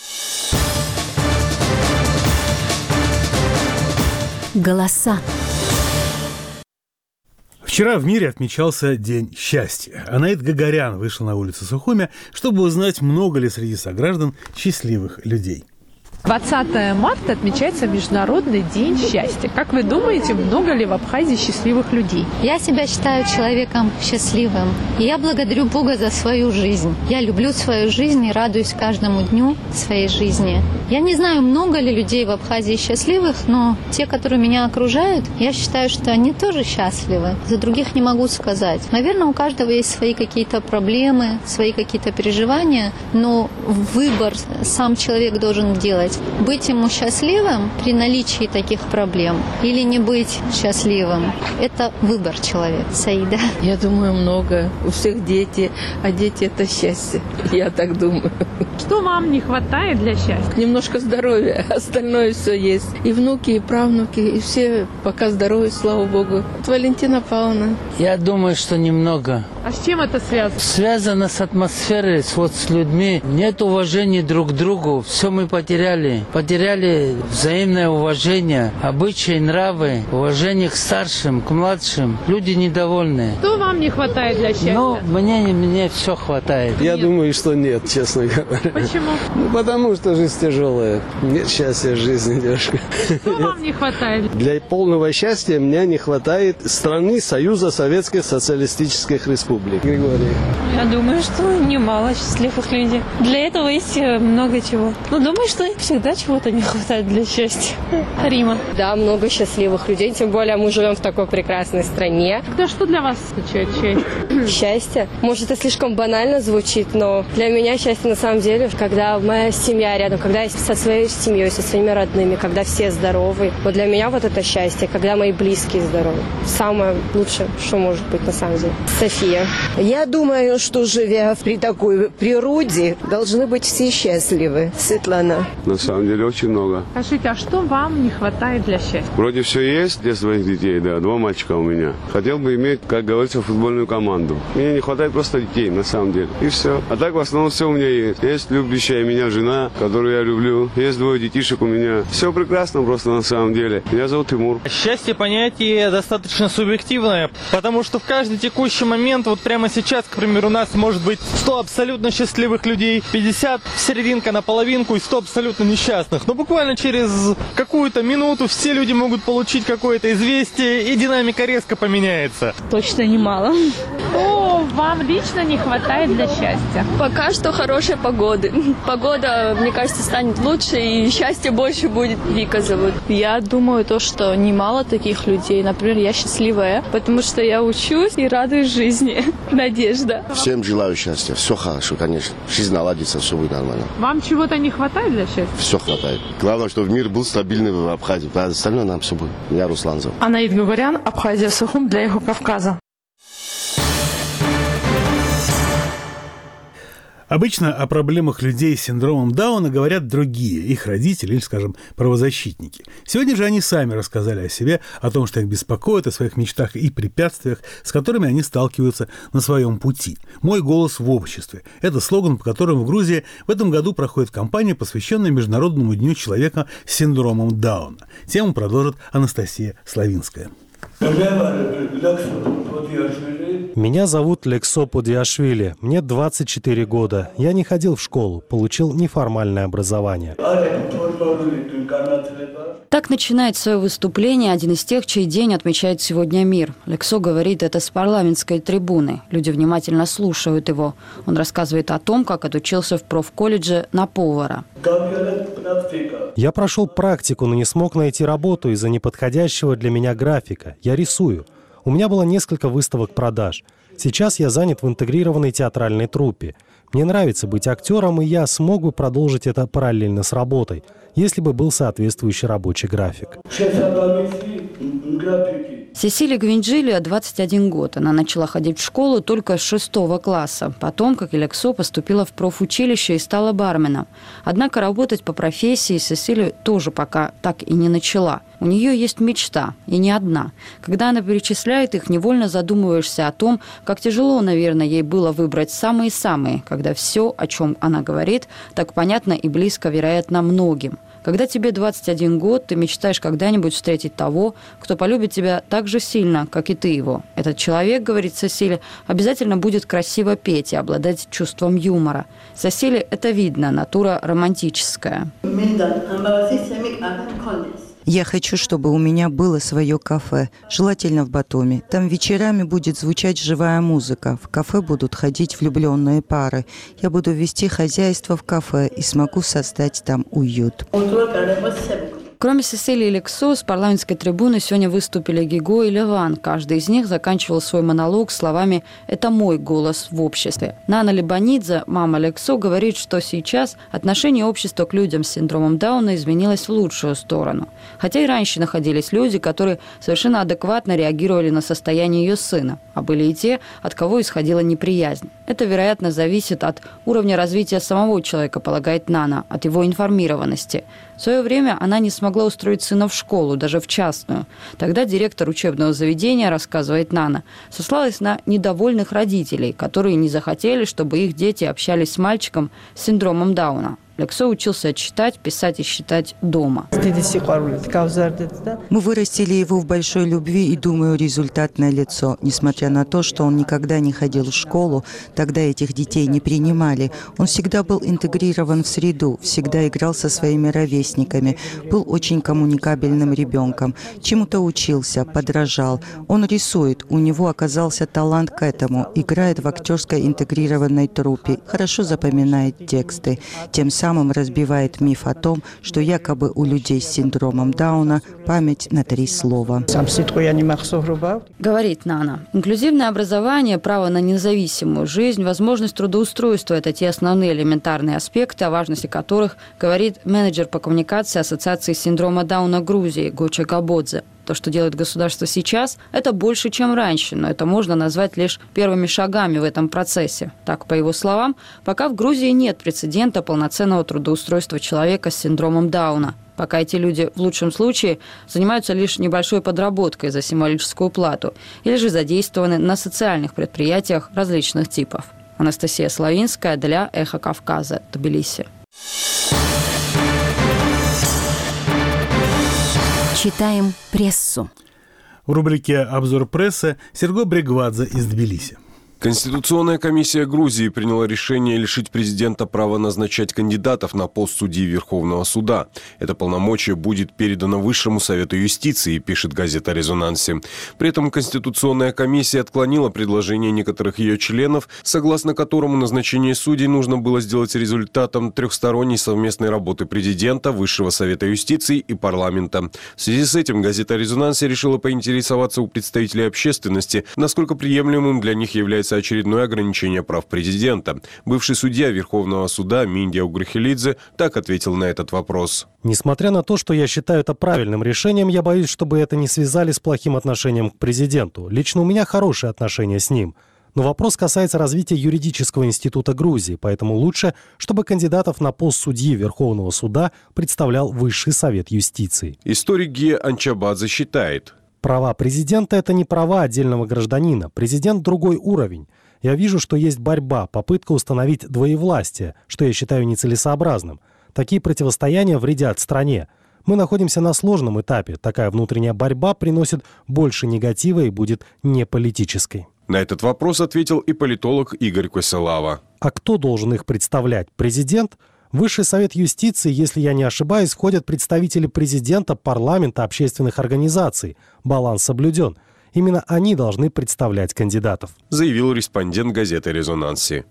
Голоса. Вчера в мире отмечался День счастья. Анаит Гагарян вышел на улицу Сухуми, чтобы узнать, много ли среди сограждан счастливых людей. 20 марта отмечается Международный день счастья. Как вы думаете, много ли в Абхазии счастливых людей? Я себя считаю человеком счастливым. И я благодарю Бога за свою жизнь. Я люблю свою жизнь и радуюсь каждому дню своей жизни. Я не знаю, много ли людей в Абхазии счастливых, но те, которые меня окружают, я считаю, что они тоже счастливы. За других не могу сказать. Наверное, у каждого есть свои какие-то проблемы, свои какие-то переживания, но выбор сам человек должен делать. Быть ему счастливым при наличии таких проблем или не быть счастливым – это выбор человека. Саида? Я думаю, много. У всех дети, а дети – это счастье. Я так думаю. Что вам не хватает для счастья? Немножко здоровья, остальное все есть. И внуки, и правнуки, и все пока здоровы, слава богу. Валентина Павловна. Я думаю, что немного. А с чем это связано? Связано с атмосферой, с людьми. Нет уважения друг к другу. Все мы потеряли. Потеряли взаимное уважение, обычаи, нравы, уважение к старшим, к младшим. Люди недовольны. Что вам не хватает для счастья? Ну, мне все хватает. Я думаю, что нет, честно говоря. Почему? Потому что жизнь тяжелая. Нет счастья в жизни, девушка. Что вам не хватает? Для полного счастья мне не хватает страны Союза Советских Социалистических Республик. Григорий. Я думаю, что немало счастливых людей. Для этого есть много чего. Но думаю, что всегда чего-то не хватает для счастья. Рима. Да, много счастливых людей, тем более мы живем в такой прекрасной стране. Да, что для вас означает счастье? Счастье? Может, это слишком банально звучит, но для меня счастье на самом деле, когда моя семья рядом, когда я со своей семьей, со своими родными, когда все здоровы. Вот для меня вот это счастье, когда мои близкие здоровы. Самое лучшее, что может быть на самом деле. София. Я думаю, что живя при такой природе, должны быть все счастливы. Светлана. На самом деле очень много. Скажите, а что вам не хватает для счастья? Вроде все есть для своих детей, да, 2 мальчика у меня. Хотел бы иметь, как говорится, футбольную команду. Мне не хватает просто детей, на самом деле. И все. А так в основном все у меня есть. Есть любящая меня жена, которую я люблю. Есть 2 детишек у меня. Все прекрасно просто на самом деле. Меня зовут Тимур. Счастье понятие достаточно субъективное, потому что в каждый текущий момент, вот прямо сейчас, к примеру, у нас может быть 100 абсолютно счастливых людей, 50 серединка на половинку и 100 абсолютно несчастных. Но буквально через какую-то минуту все люди могут получить какое-то известие, и динамика резко поменяется. Точно немало. Что вам лично не хватает для счастья? Пока что хорошей погоды. Погода, мне кажется, станет лучше, и счастье больше будет. Вика зовут. Я думаю, что немало таких людей. Например, я счастливая, потому что я учусь и радуюсь жизни. Надежда. Всем желаю счастья. Все хорошо, конечно. Жизнь наладится, все будет нормально. Вам чего-то не хватает для счастья? Все хватает. Главное, чтобы мир был стабильный в Абхазии. А остальное нам все будет. Я Руслан зовут. Анаид Гугарян, Абхазия, Сухум для Эхо Кавказа. Обычно о проблемах людей с синдромом Дауна говорят другие, их родители или, скажем, правозащитники. Сегодня же они сами рассказали о себе, о том, что их беспокоит, о своих мечтах и препятствиях, с которыми они сталкиваются на своем пути. «Мой голос в обществе» – это слоган, по которому в Грузии в этом году проходит кампания, посвященная Международному дню человека с синдромом Дауна. Тему продолжит Анастасия Славинская. Меня зовут Лексо Подиашвили. Мне 24 года. Я не ходил в школу, получил неформальное образование. Так начинает свое выступление один из тех, чей день отмечает сегодня мир. Лексо говорит это с парламентской трибуны. Люди внимательно слушают его. Он рассказывает о том, как отучился в профколледже на повара. Я прошел практику, но не смог найти работу из-за неподходящего для меня графика. Я рисую. У меня было несколько выставок продаж. Сейчас я занят в интегрированной театральной труппе. Мне нравится быть актером, и я смог бы продолжить это параллельно с работой, если бы был соответствующий рабочий график. Сесилия Гвинджилия 21 год. Она начала ходить в школу только с 6 класса. Потом, как и Лексо, поступила в профучилище и стала барменом. Однако работать по профессии Сесилия тоже пока так и не начала. У нее есть мечта, и не одна. Когда она перечисляет их, невольно задумываешься о том, как тяжело, наверное, ей было выбрать самые-самые, когда все, о чем она говорит, так понятно и близко, вероятно, многим. Когда тебе 21 год, ты мечтаешь когда-нибудь встретить того, кто полюбит тебя так же сильно, как и ты его. Этот человек, говорит Сесилия, обязательно будет красиво петь и обладать чувством юмора. Сесилия это видно, натура романтическая. Я хочу, чтобы у меня было свое кафе, желательно в Батуми. Там вечерами будет звучать живая музыка. В кафе будут ходить влюбленные пары. Я буду вести хозяйство в кафе и смогу создать там уют. Кроме Сесилии и Лексо, с парламентской трибуны сегодня выступили Гиго и Леван. Каждый из них заканчивал свой монолог словами «Это мой голос в обществе». Нана Лебанидзе, мама Лексо, говорит, что сейчас отношение общества к людям с синдромом Дауна изменилось в лучшую сторону. Хотя и раньше находились люди, которые совершенно адекватно реагировали на состояние ее сына, а были и те, от кого исходила неприязнь. Это, вероятно, зависит от уровня развития самого человека, полагает Нана, от его информированности. В свое время она не смогла устроить сына в школу, даже в частную. Тогда директор учебного заведения, рассказывает Нана, сослалась на недовольных родителей, которые не захотели, чтобы их дети общались с мальчиком с синдромом Дауна. Лексо учился читать, писать и считать дома. Мы вырастили его в большой любви, и, думаю, результат налицо. Несмотря на то, что он никогда не ходил в школу, тогда этих детей не принимали. Он всегда был интегрирован в среду, всегда играл со своими ровесниками, был очень коммуникабельным ребенком, чему-то учился, подражал. Он рисует, у него оказался талант к этому, играет в актерской интегрированной труппе, хорошо запоминает тексты. Тем самым разбивает миф о том, что якобы у людей с синдромом Дауна память на 3 слова. Говорит Нана, инклюзивное образование, право на независимую жизнь, возможность трудоустройства – это те основные элементарные аспекты, о важности которых говорит менеджер по коммуникации Ассоциации синдрома Дауна Грузии Гоча Кабодзе. То, что делает государство сейчас, это больше, чем раньше, но это можно назвать лишь первыми шагами в этом процессе. Так, по его словам, пока в Грузии нет прецедента полноценного трудоустройства человека с синдромом Дауна. Пока эти люди, в лучшем случае, занимаются лишь небольшой подработкой за символическую плату или же задействованы на социальных предприятиях различных типов. Анастасия Славинская для «Эхо Кавказа», Тбилиси. Читаем прессу. В рубрике «Обзор прессы» Серго Брегвадзе из Тбилиси. Конституционная комиссия Грузии приняла решение лишить президента права назначать кандидатов на пост судьи Верховного суда. Это полномочие будет передано Высшему совету юстиции, пишет газета «Резонансе». При этом Конституционная комиссия отклонила предложение некоторых ее членов, согласно которому назначение судей нужно было сделать результатом трехсторонней совместной работы президента, Высшего совета юстиции и парламента. В связи с этим газета «Резонансе» решила поинтересоваться у представителей общественности, насколько приемлемым для них является очередное ограничение прав президента. Бывший судья Верховного суда Миндия Угрихелидзе так ответил на этот вопрос. Несмотря на то, что я считаю это правильным решением, я боюсь, чтобы это не связали с плохим отношением к президенту. Лично у меня хорошие отношения с ним. Но вопрос касается развития юридического института Грузии, поэтому лучше, чтобы кандидатов на пост судьи Верховного суда представлял Высший совет юстиции. Историк Гия Анчабадзе считает: права президента – это не права отдельного гражданина. Президент – другой уровень. Я вижу, что есть борьба, попытка установить двоевластие, что я считаю нецелесообразным. Такие противостояния вредят стране. Мы находимся на сложном этапе. Такая внутренняя борьба приносит больше негатива и будет не политической. На этот вопрос ответил и политолог Игорь Косолава. А кто должен их представлять? Президент? Высший совет юстиции, если я не ошибаюсь, входят представители президента, парламента, общественных организаций. Баланс соблюден. Именно они должны представлять кандидатов, заявил респондент газеты «Резонансе».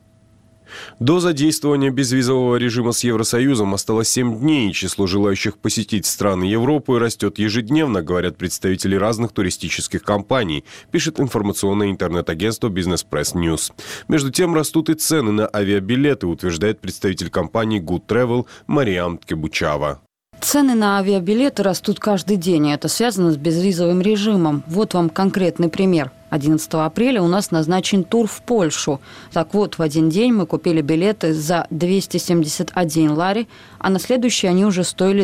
До задействования безвизового режима с Евросоюзом осталось 7 дней, и число желающих посетить страны Европы растет ежедневно, говорят представители разных туристических компаний, пишет информационное интернет-агентство Business Press News. Между тем растут и цены на авиабилеты, утверждает представитель компании Good Travel Мариам Ткебучава. Цены на авиабилеты растут каждый день, и это связано с безвизовым режимом. Вот вам конкретный пример. 11 апреля у нас назначен тур в Польшу. Так вот, в один день мы купили билеты за 271 лари, а на следующий они уже стоили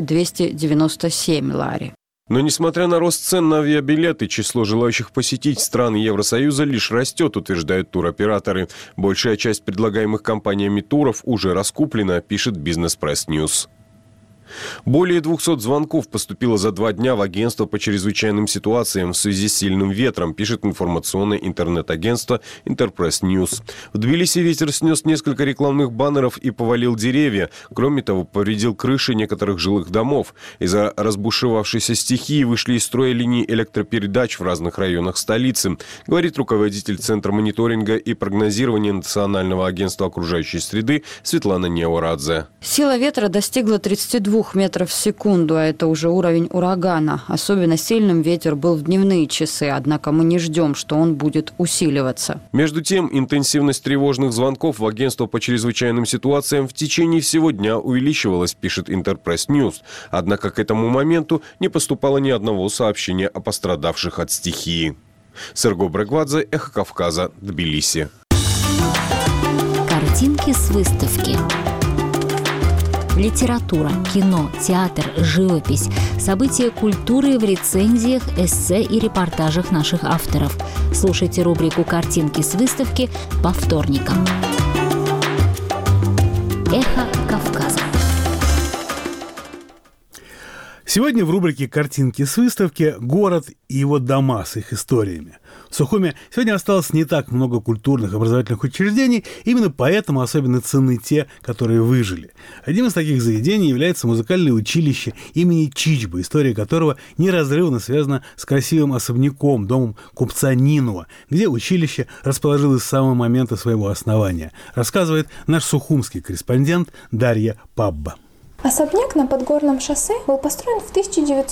297 лари. Но несмотря на рост цен на авиабилеты, число желающих посетить страны Евросоюза лишь растет, утверждают туроператоры. Большая часть предлагаемых компаниями туров уже раскуплена, пишет Business Press News. Более 200 звонков поступило за 2 дня в агентство по чрезвычайным ситуациям в связи с сильным ветром, пишет информационное интернет-агентство Интерпресс Ньюс. В Тбилиси ветер снес несколько рекламных баннеров и повалил деревья. Кроме того, повредил крыши некоторых жилых домов. Из-за разбушевавшейся стихии вышли из строя линии электропередач в разных районах столицы, говорит руководитель Центра мониторинга и прогнозирования Национального агентства окружающей среды Светлана Неорадзе. Сила ветра достигла 32 2 метров в секунду, а это уже уровень урагана. Особенно сильным ветер был в дневные часы, однако мы не ждем, что он будет усиливаться. Между тем, интенсивность тревожных звонков в агентство по чрезвычайным ситуациям в течение всего дня увеличивалась, пишет Интерпресс Ньюс. Однако к этому моменту не поступало ни одного сообщения о пострадавших от стихии. Серго Брегвадзе, Эхо Кавказа, Тбилиси. Картинки с выставки. Литература, кино, театр, живопись. События культуры в рецензиях, эссе и репортажах наших авторов. Слушайте рубрику «Картинки с выставки» по вторникам. Эхо Кавказа. Сегодня в рубрике «Картинки с выставки» город и его дома с их историями. В Сухуме сегодня осталось не так много культурных образовательных учреждений, именно поэтому особенно ценны те, которые выжили. Одним из таких заведений является музыкальное училище имени Чичбы, история которого неразрывно связана с красивым особняком, домом купца Нинуа, где училище расположилось с самого момента своего основания, рассказывает наш сухумский корреспондент Дарья Пабба. Особняк на Подгорном шоссе был построен в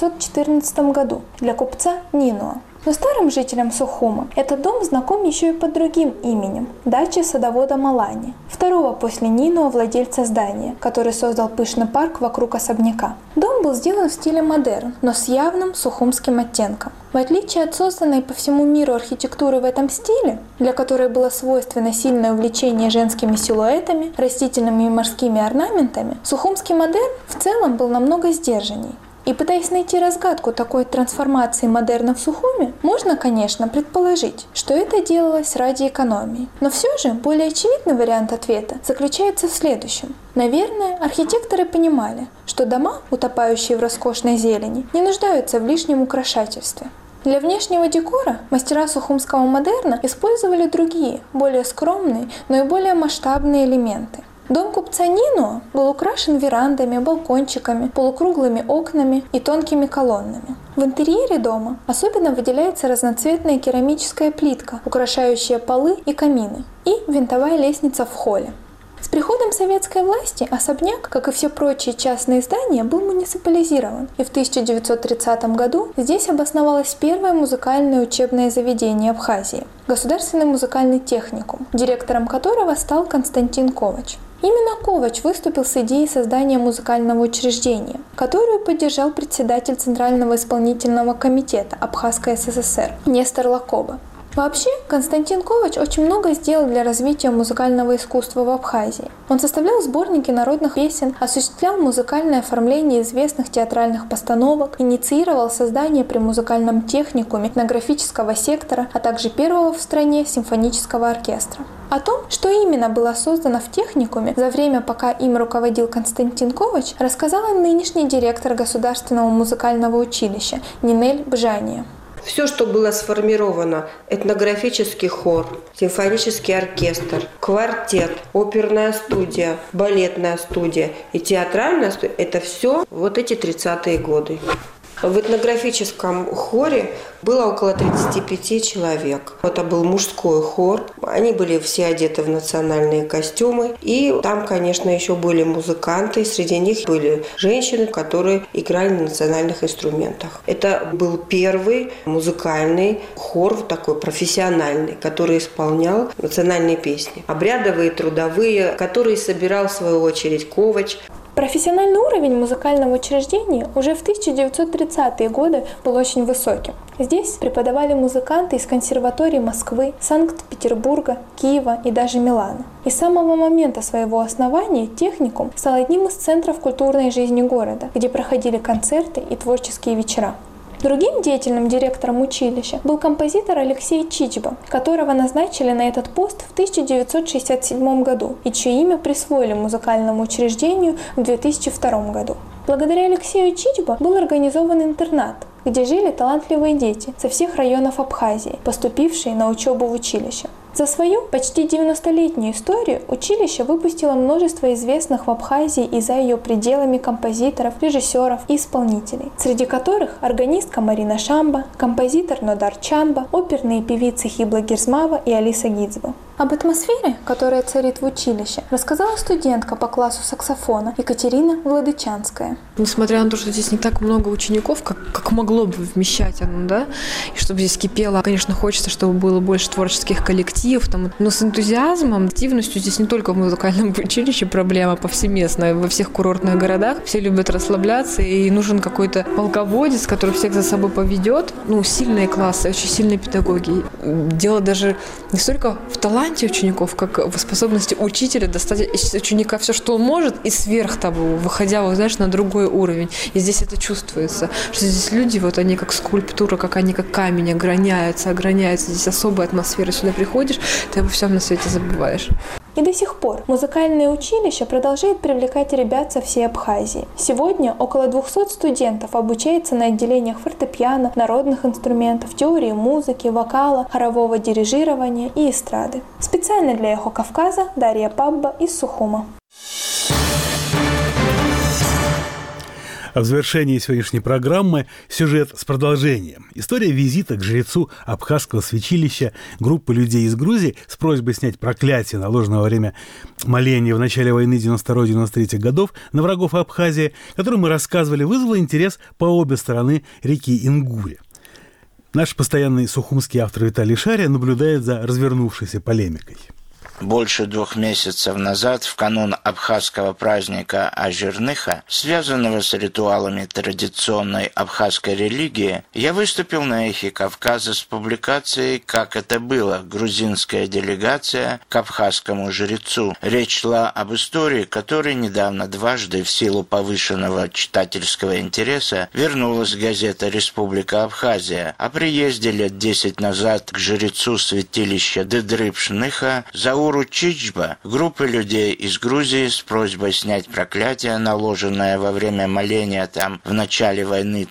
1914 году для купца Нинуа. Но старым жителям Сухума этот дом знаком еще и под другим именем – дача садовода Малани, второго после Нинуа владельца здания, который создал пышный парк вокруг особняка. Дом был сделан в стиле модерн, но с явным сухумским оттенком. В отличие от созданной по всему миру архитектуры в этом стиле, для которой было свойственно сильное увлечение женскими силуэтами, растительными и морскими орнаментами, сухумский модерн в целом был намного сдержанней. И пытаясь найти разгадку такой трансформации модерна в Сухуме, можно, конечно, предположить, что это делалось ради экономии. Но все же более очевидный вариант ответа заключается в следующем. Наверное, архитекторы понимали, что дома, утопающие в роскошной зелени, не нуждаются в лишнем украшательстве. Для внешнего декора мастера сухумского модерна использовали другие, более скромные, но и более масштабные элементы. Дом купца Нинуа был украшен верандами, балкончиками, полукруглыми окнами и тонкими колоннами. В интерьере дома особенно выделяется разноцветная керамическая плитка, украшающая полы и камины, и винтовая лестница в холле. С приходом советской власти особняк, как и все прочие частные здания, был муниципализирован, и в 1930 году здесь обосновалось первое музыкальное учебное заведение Абхазии – Государственный музыкальный техникум, директором которого стал Константин Ковач. Именно Ковач выступил с идеей создания музыкального учреждения, которую поддержал председатель Центрального исполнительного комитета Абхазской ССР Нестор Лакоба. Вообще, Константин Ковач очень много сделал для развития музыкального искусства в Абхазии. Он составлял сборники народных песен, осуществлял музыкальное оформление известных театральных постановок, инициировал создание при музыкальном техникуме этнографического сектора, а также первого в стране симфонического оркестра. О том, что именно было создано в техникуме за время, пока им руководил Константин Ковач, рассказала нынешний директор Государственного музыкального училища Нинель Бжания. Все, что было сформировано – этнографический хор, симфонический оркестр, квартет, оперная студия, балетная студия и театральная студия – это все вот эти 30-е годы. В этнографическом хоре было около 35 человек. Это был мужской хор. Они были все одеты в национальные костюмы. И там, конечно, еще были музыканты. Среди них были женщины, которые играли на национальных инструментах. Это был первый музыкальный хор, такой профессиональный, который исполнял национальные песни. Обрядовые, трудовые, которые собирал, в свою очередь, Ковач. Профессиональный уровень музыкального учреждения уже в 1930-е годы был очень высоким. Здесь преподавали музыканты из консерваторий Москвы, Санкт-Петербурга, Киева и даже Милана. И с самого момента своего основания техникум стал одним из центров культурной жизни города, где проходили концерты и творческие вечера. Другим деятельным директором училища был композитор Алексей Чичба, которого назначили на этот пост в 1967 году и чье имя присвоили музыкальному учреждению в 2002 году. Благодаря Алексею Чичба был организован интернат, где жили талантливые дети со всех районов Абхазии, поступившие на учебу в училище. За свою почти 90-летнюю историю училище выпустило множество известных в Абхазии и за ее пределами композиторов, режиссеров и исполнителей, среди которых органистка Марина Шамба, композитор Нодар Чанба, оперные певицы Хибла Гирзмава и Алиса Гидзба. Об атмосфере, которая царит в училище, рассказала студентка по классу саксофона Екатерина Владычанская. Несмотря на то, что здесь не так много учеников, как могло бы вмещать оно, да, и чтобы здесь кипело, конечно, хочется, чтобы было больше творческих коллективов, но с энтузиазмом, активностью здесь не только в музыкальном училище проблема повсеместная, во всех курортных городах все любят расслабляться, и нужен какой-то полководец, который всех за собой поведет. Сильные классы, очень сильные педагоги. Дело даже не столько в таланте учеников, как в способности учителя достать из ученика все, что он может, и сверх того, выходя, на другой уровень. И здесь это чувствуется, что здесь люди, они как скульптура, они как камень, ограняются. Здесь особая атмосфера. Сюда приходишь, ты обо всем на свете забываешь. И до сих пор музыкальное училище продолжает привлекать ребят со всей Абхазии. Сегодня около 200 студентов обучается на отделениях фортепиано, народных инструментов, теории музыки, вокала, хорового дирижирования и эстрады. Специально для «Эхо Кавказа» Дарья Пабба из Сухума. А в завершении сегодняшней программы сюжет с продолжением. История визита к жрецу абхазского святилища группы людей из Грузии с просьбой снять проклятие, наложенное во время моления в начале войны 92-93 годов на врагов Абхазии, которую мы рассказывали, вызвала интерес по обе стороны реки Ингури. Наш постоянный сухумский автор Виталий Шария наблюдает за развернувшейся полемикой. Больше 2 месяцев назад, в канун абхазского праздника Ажирныха, связанного с ритуалами традиционной абхазской религии, я выступил на «Эхе Кавказа» с публикацией «Как это было. Грузинская делегация к абхазскому жрецу». Речь шла об истории, которой недавно дважды в силу повышенного читательского интереса вернулась газета «Республика Абхазия». О приезде лет 10 назад к жрецу святилища Дедрыпшныха Зауру Чичба, группы людей из Грузии с просьбой снять проклятие, наложенное во время моления там в начале войны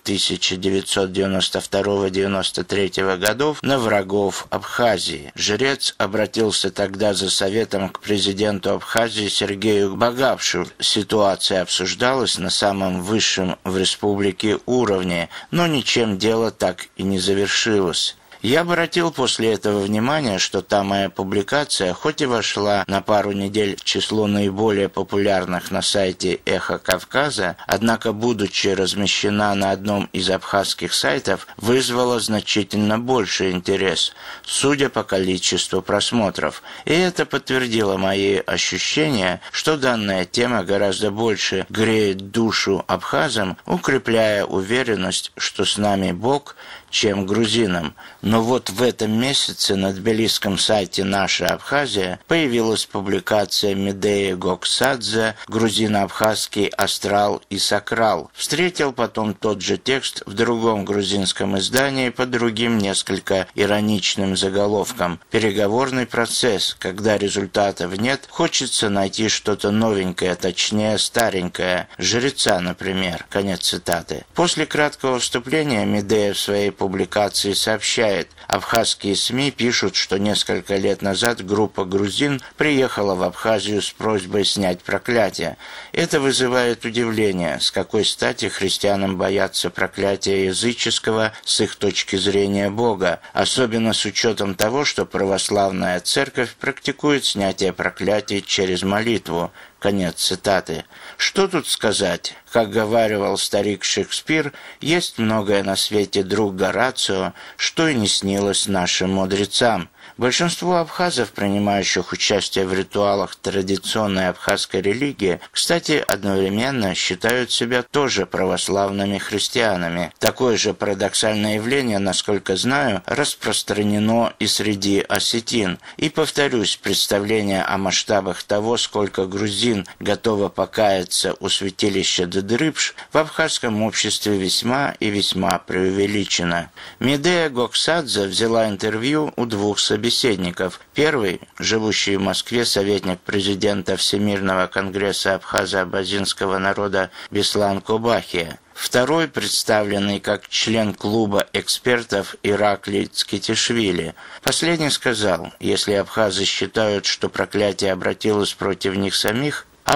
1992-93 годов на врагов Абхазии. Жрец обратился тогда за советом к президенту Абхазии Сергею Багапшу. Ситуация обсуждалась на самом высшем в республике уровне, но ничем дело так и не завершилось. Я обратил после этого внимание, что та моя публикация, хоть и вошла на пару недель в число наиболее популярных на сайте «Эхо Кавказа», однако, будучи размещена на одном из абхазских сайтов, вызвала значительно больший интерес, судя по количеству просмотров. И это подтвердило мои ощущения, что данная тема гораздо больше греет душу абхазам, укрепляя уверенность, что с нами Бог, чем грузинам. Но вот в этом месяце на тбилисском сайте «Наша Абхазия» появилась публикация Медеи Гоксадзе «Грузино-абхазский астрал и сакрал». Встретил потом тот же текст в другом грузинском издании под другим несколько ироничным заголовком. «Переговорный процесс. Когда результатов нет, хочется найти что-то новенькое, точнее старенькое. Жреца, например». Конец цитаты. После краткого вступления Медея в своей публикации сообщает, абхазские СМИ пишут, что несколько лет назад группа грузин приехала в Абхазию с просьбой снять проклятие. Это вызывает удивление, с какой стати христианам боятся проклятия языческого с их точки зрения Бога, особенно с учетом того, что православная церковь практикует снятие проклятий через молитву. Конец цитаты. Что тут сказать? Как говаривал старик Шекспир, есть многое на свете, друг Горацио, что и не снилось нашим мудрецам. Большинство абхазов, принимающих участие в ритуалах традиционной абхазской религии, кстати, одновременно считают себя тоже православными христианами. Такое же парадоксальное явление, насколько знаю, распространено и среди осетин. И, повторюсь, представление о масштабах того, сколько грузин готово покаяться у святилища Дедрыпш, в абхазском обществе весьма и весьма преувеличено. Медея Гоксадзе взяла интервью у 2 собеседников. Первый, живущий в Москве, советник президента Всемирного конгресса абхазо-абазинского народа Беслан Кобахия. Второй, представленный как член клуба экспертов Ираклий Цкитишвили. Последний сказал, если абхазы считают, что проклятие обратилось против них самих,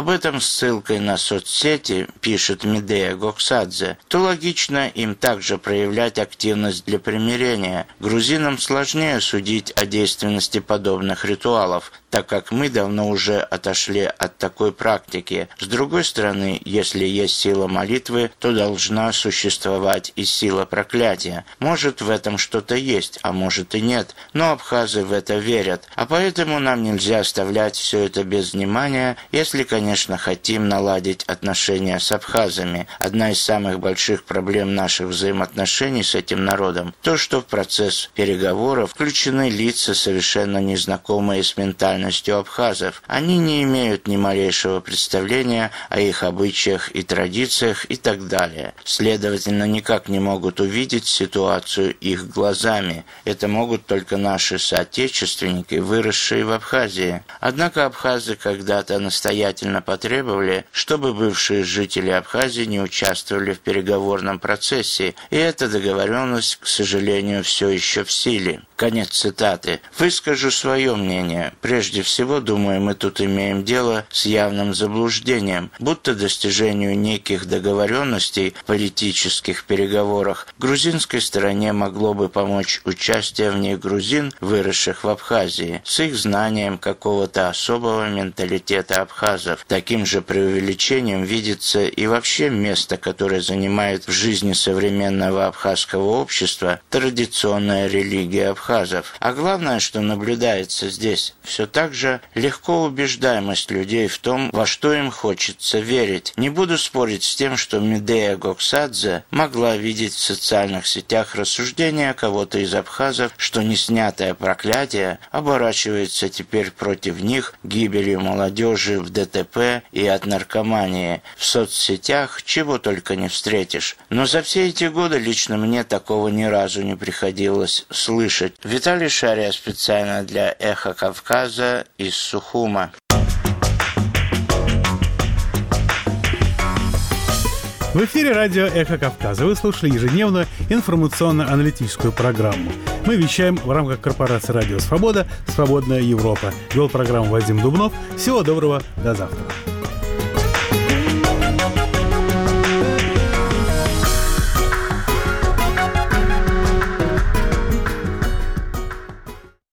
об этом с ссылкой на соцсети пишет Медея Гоксадзе, то логично им также проявлять активность для примирения. Грузинам сложнее судить о действенности подобных ритуалов, так как мы давно уже отошли от такой практики. С другой стороны, если есть сила молитвы, то должна существовать и сила проклятия. Может, в этом что-то есть, а может и нет, но абхазы в это верят, а поэтому нам нельзя оставлять все это без внимания, если, конечно, хотим наладить отношения с абхазами. Одна из самых больших проблем наших взаимоотношений с этим народом – то, что в процесс переговоров включены лица, совершенно незнакомые с ментальностью абхазов. Они не имеют ни малейшего представления о их обычаях и традициях и так далее. Следовательно, никак не могут увидеть ситуацию их глазами. Это могут только наши соотечественники, выросшие в Абхазии. Однако абхазы когда-то настоятельно потребовали, чтобы бывшие жители Абхазии не участвовали в переговорном процессе, и эта договоренность, к сожалению, все еще в силе. Конец цитаты. Выскажу свое мнение. Прежде всего, думаю, мы тут имеем дело с явным заблуждением, будто достижению неких договоренностей в политических переговорах грузинской стороне могло бы помочь участие в них грузин, выросших в Абхазии, с их знанием какого-то особого менталитета абхазов. Таким же преувеличением видится и вообще место, которое занимает в жизни современного абхазского общества традиционная религия абхазов. А главное, что наблюдается здесь, все так же легко убеждаемость людей в том, во что им хочется верить. Не буду спорить с тем, что Медея Гоксадзе могла видеть в социальных сетях рассуждения кого-то из абхазов, что неснятое проклятие оборачивается теперь против них гибелью молодежи в ДТП и от наркомании. В соцсетях чего только не встретишь. Но за все эти годы лично мне такого ни разу не приходилось слышать. Виталий Шария специально для «Эхо Кавказа» из Сухума. В эфире радио «Эхо Кавказа». Вы слушали ежедневную информационно-аналитическую программу. Мы вещаем в рамках корпорации «Радио Свобода», «Свободная Европа». Вел программу Вадим Дубнов. Всего доброго, до завтра.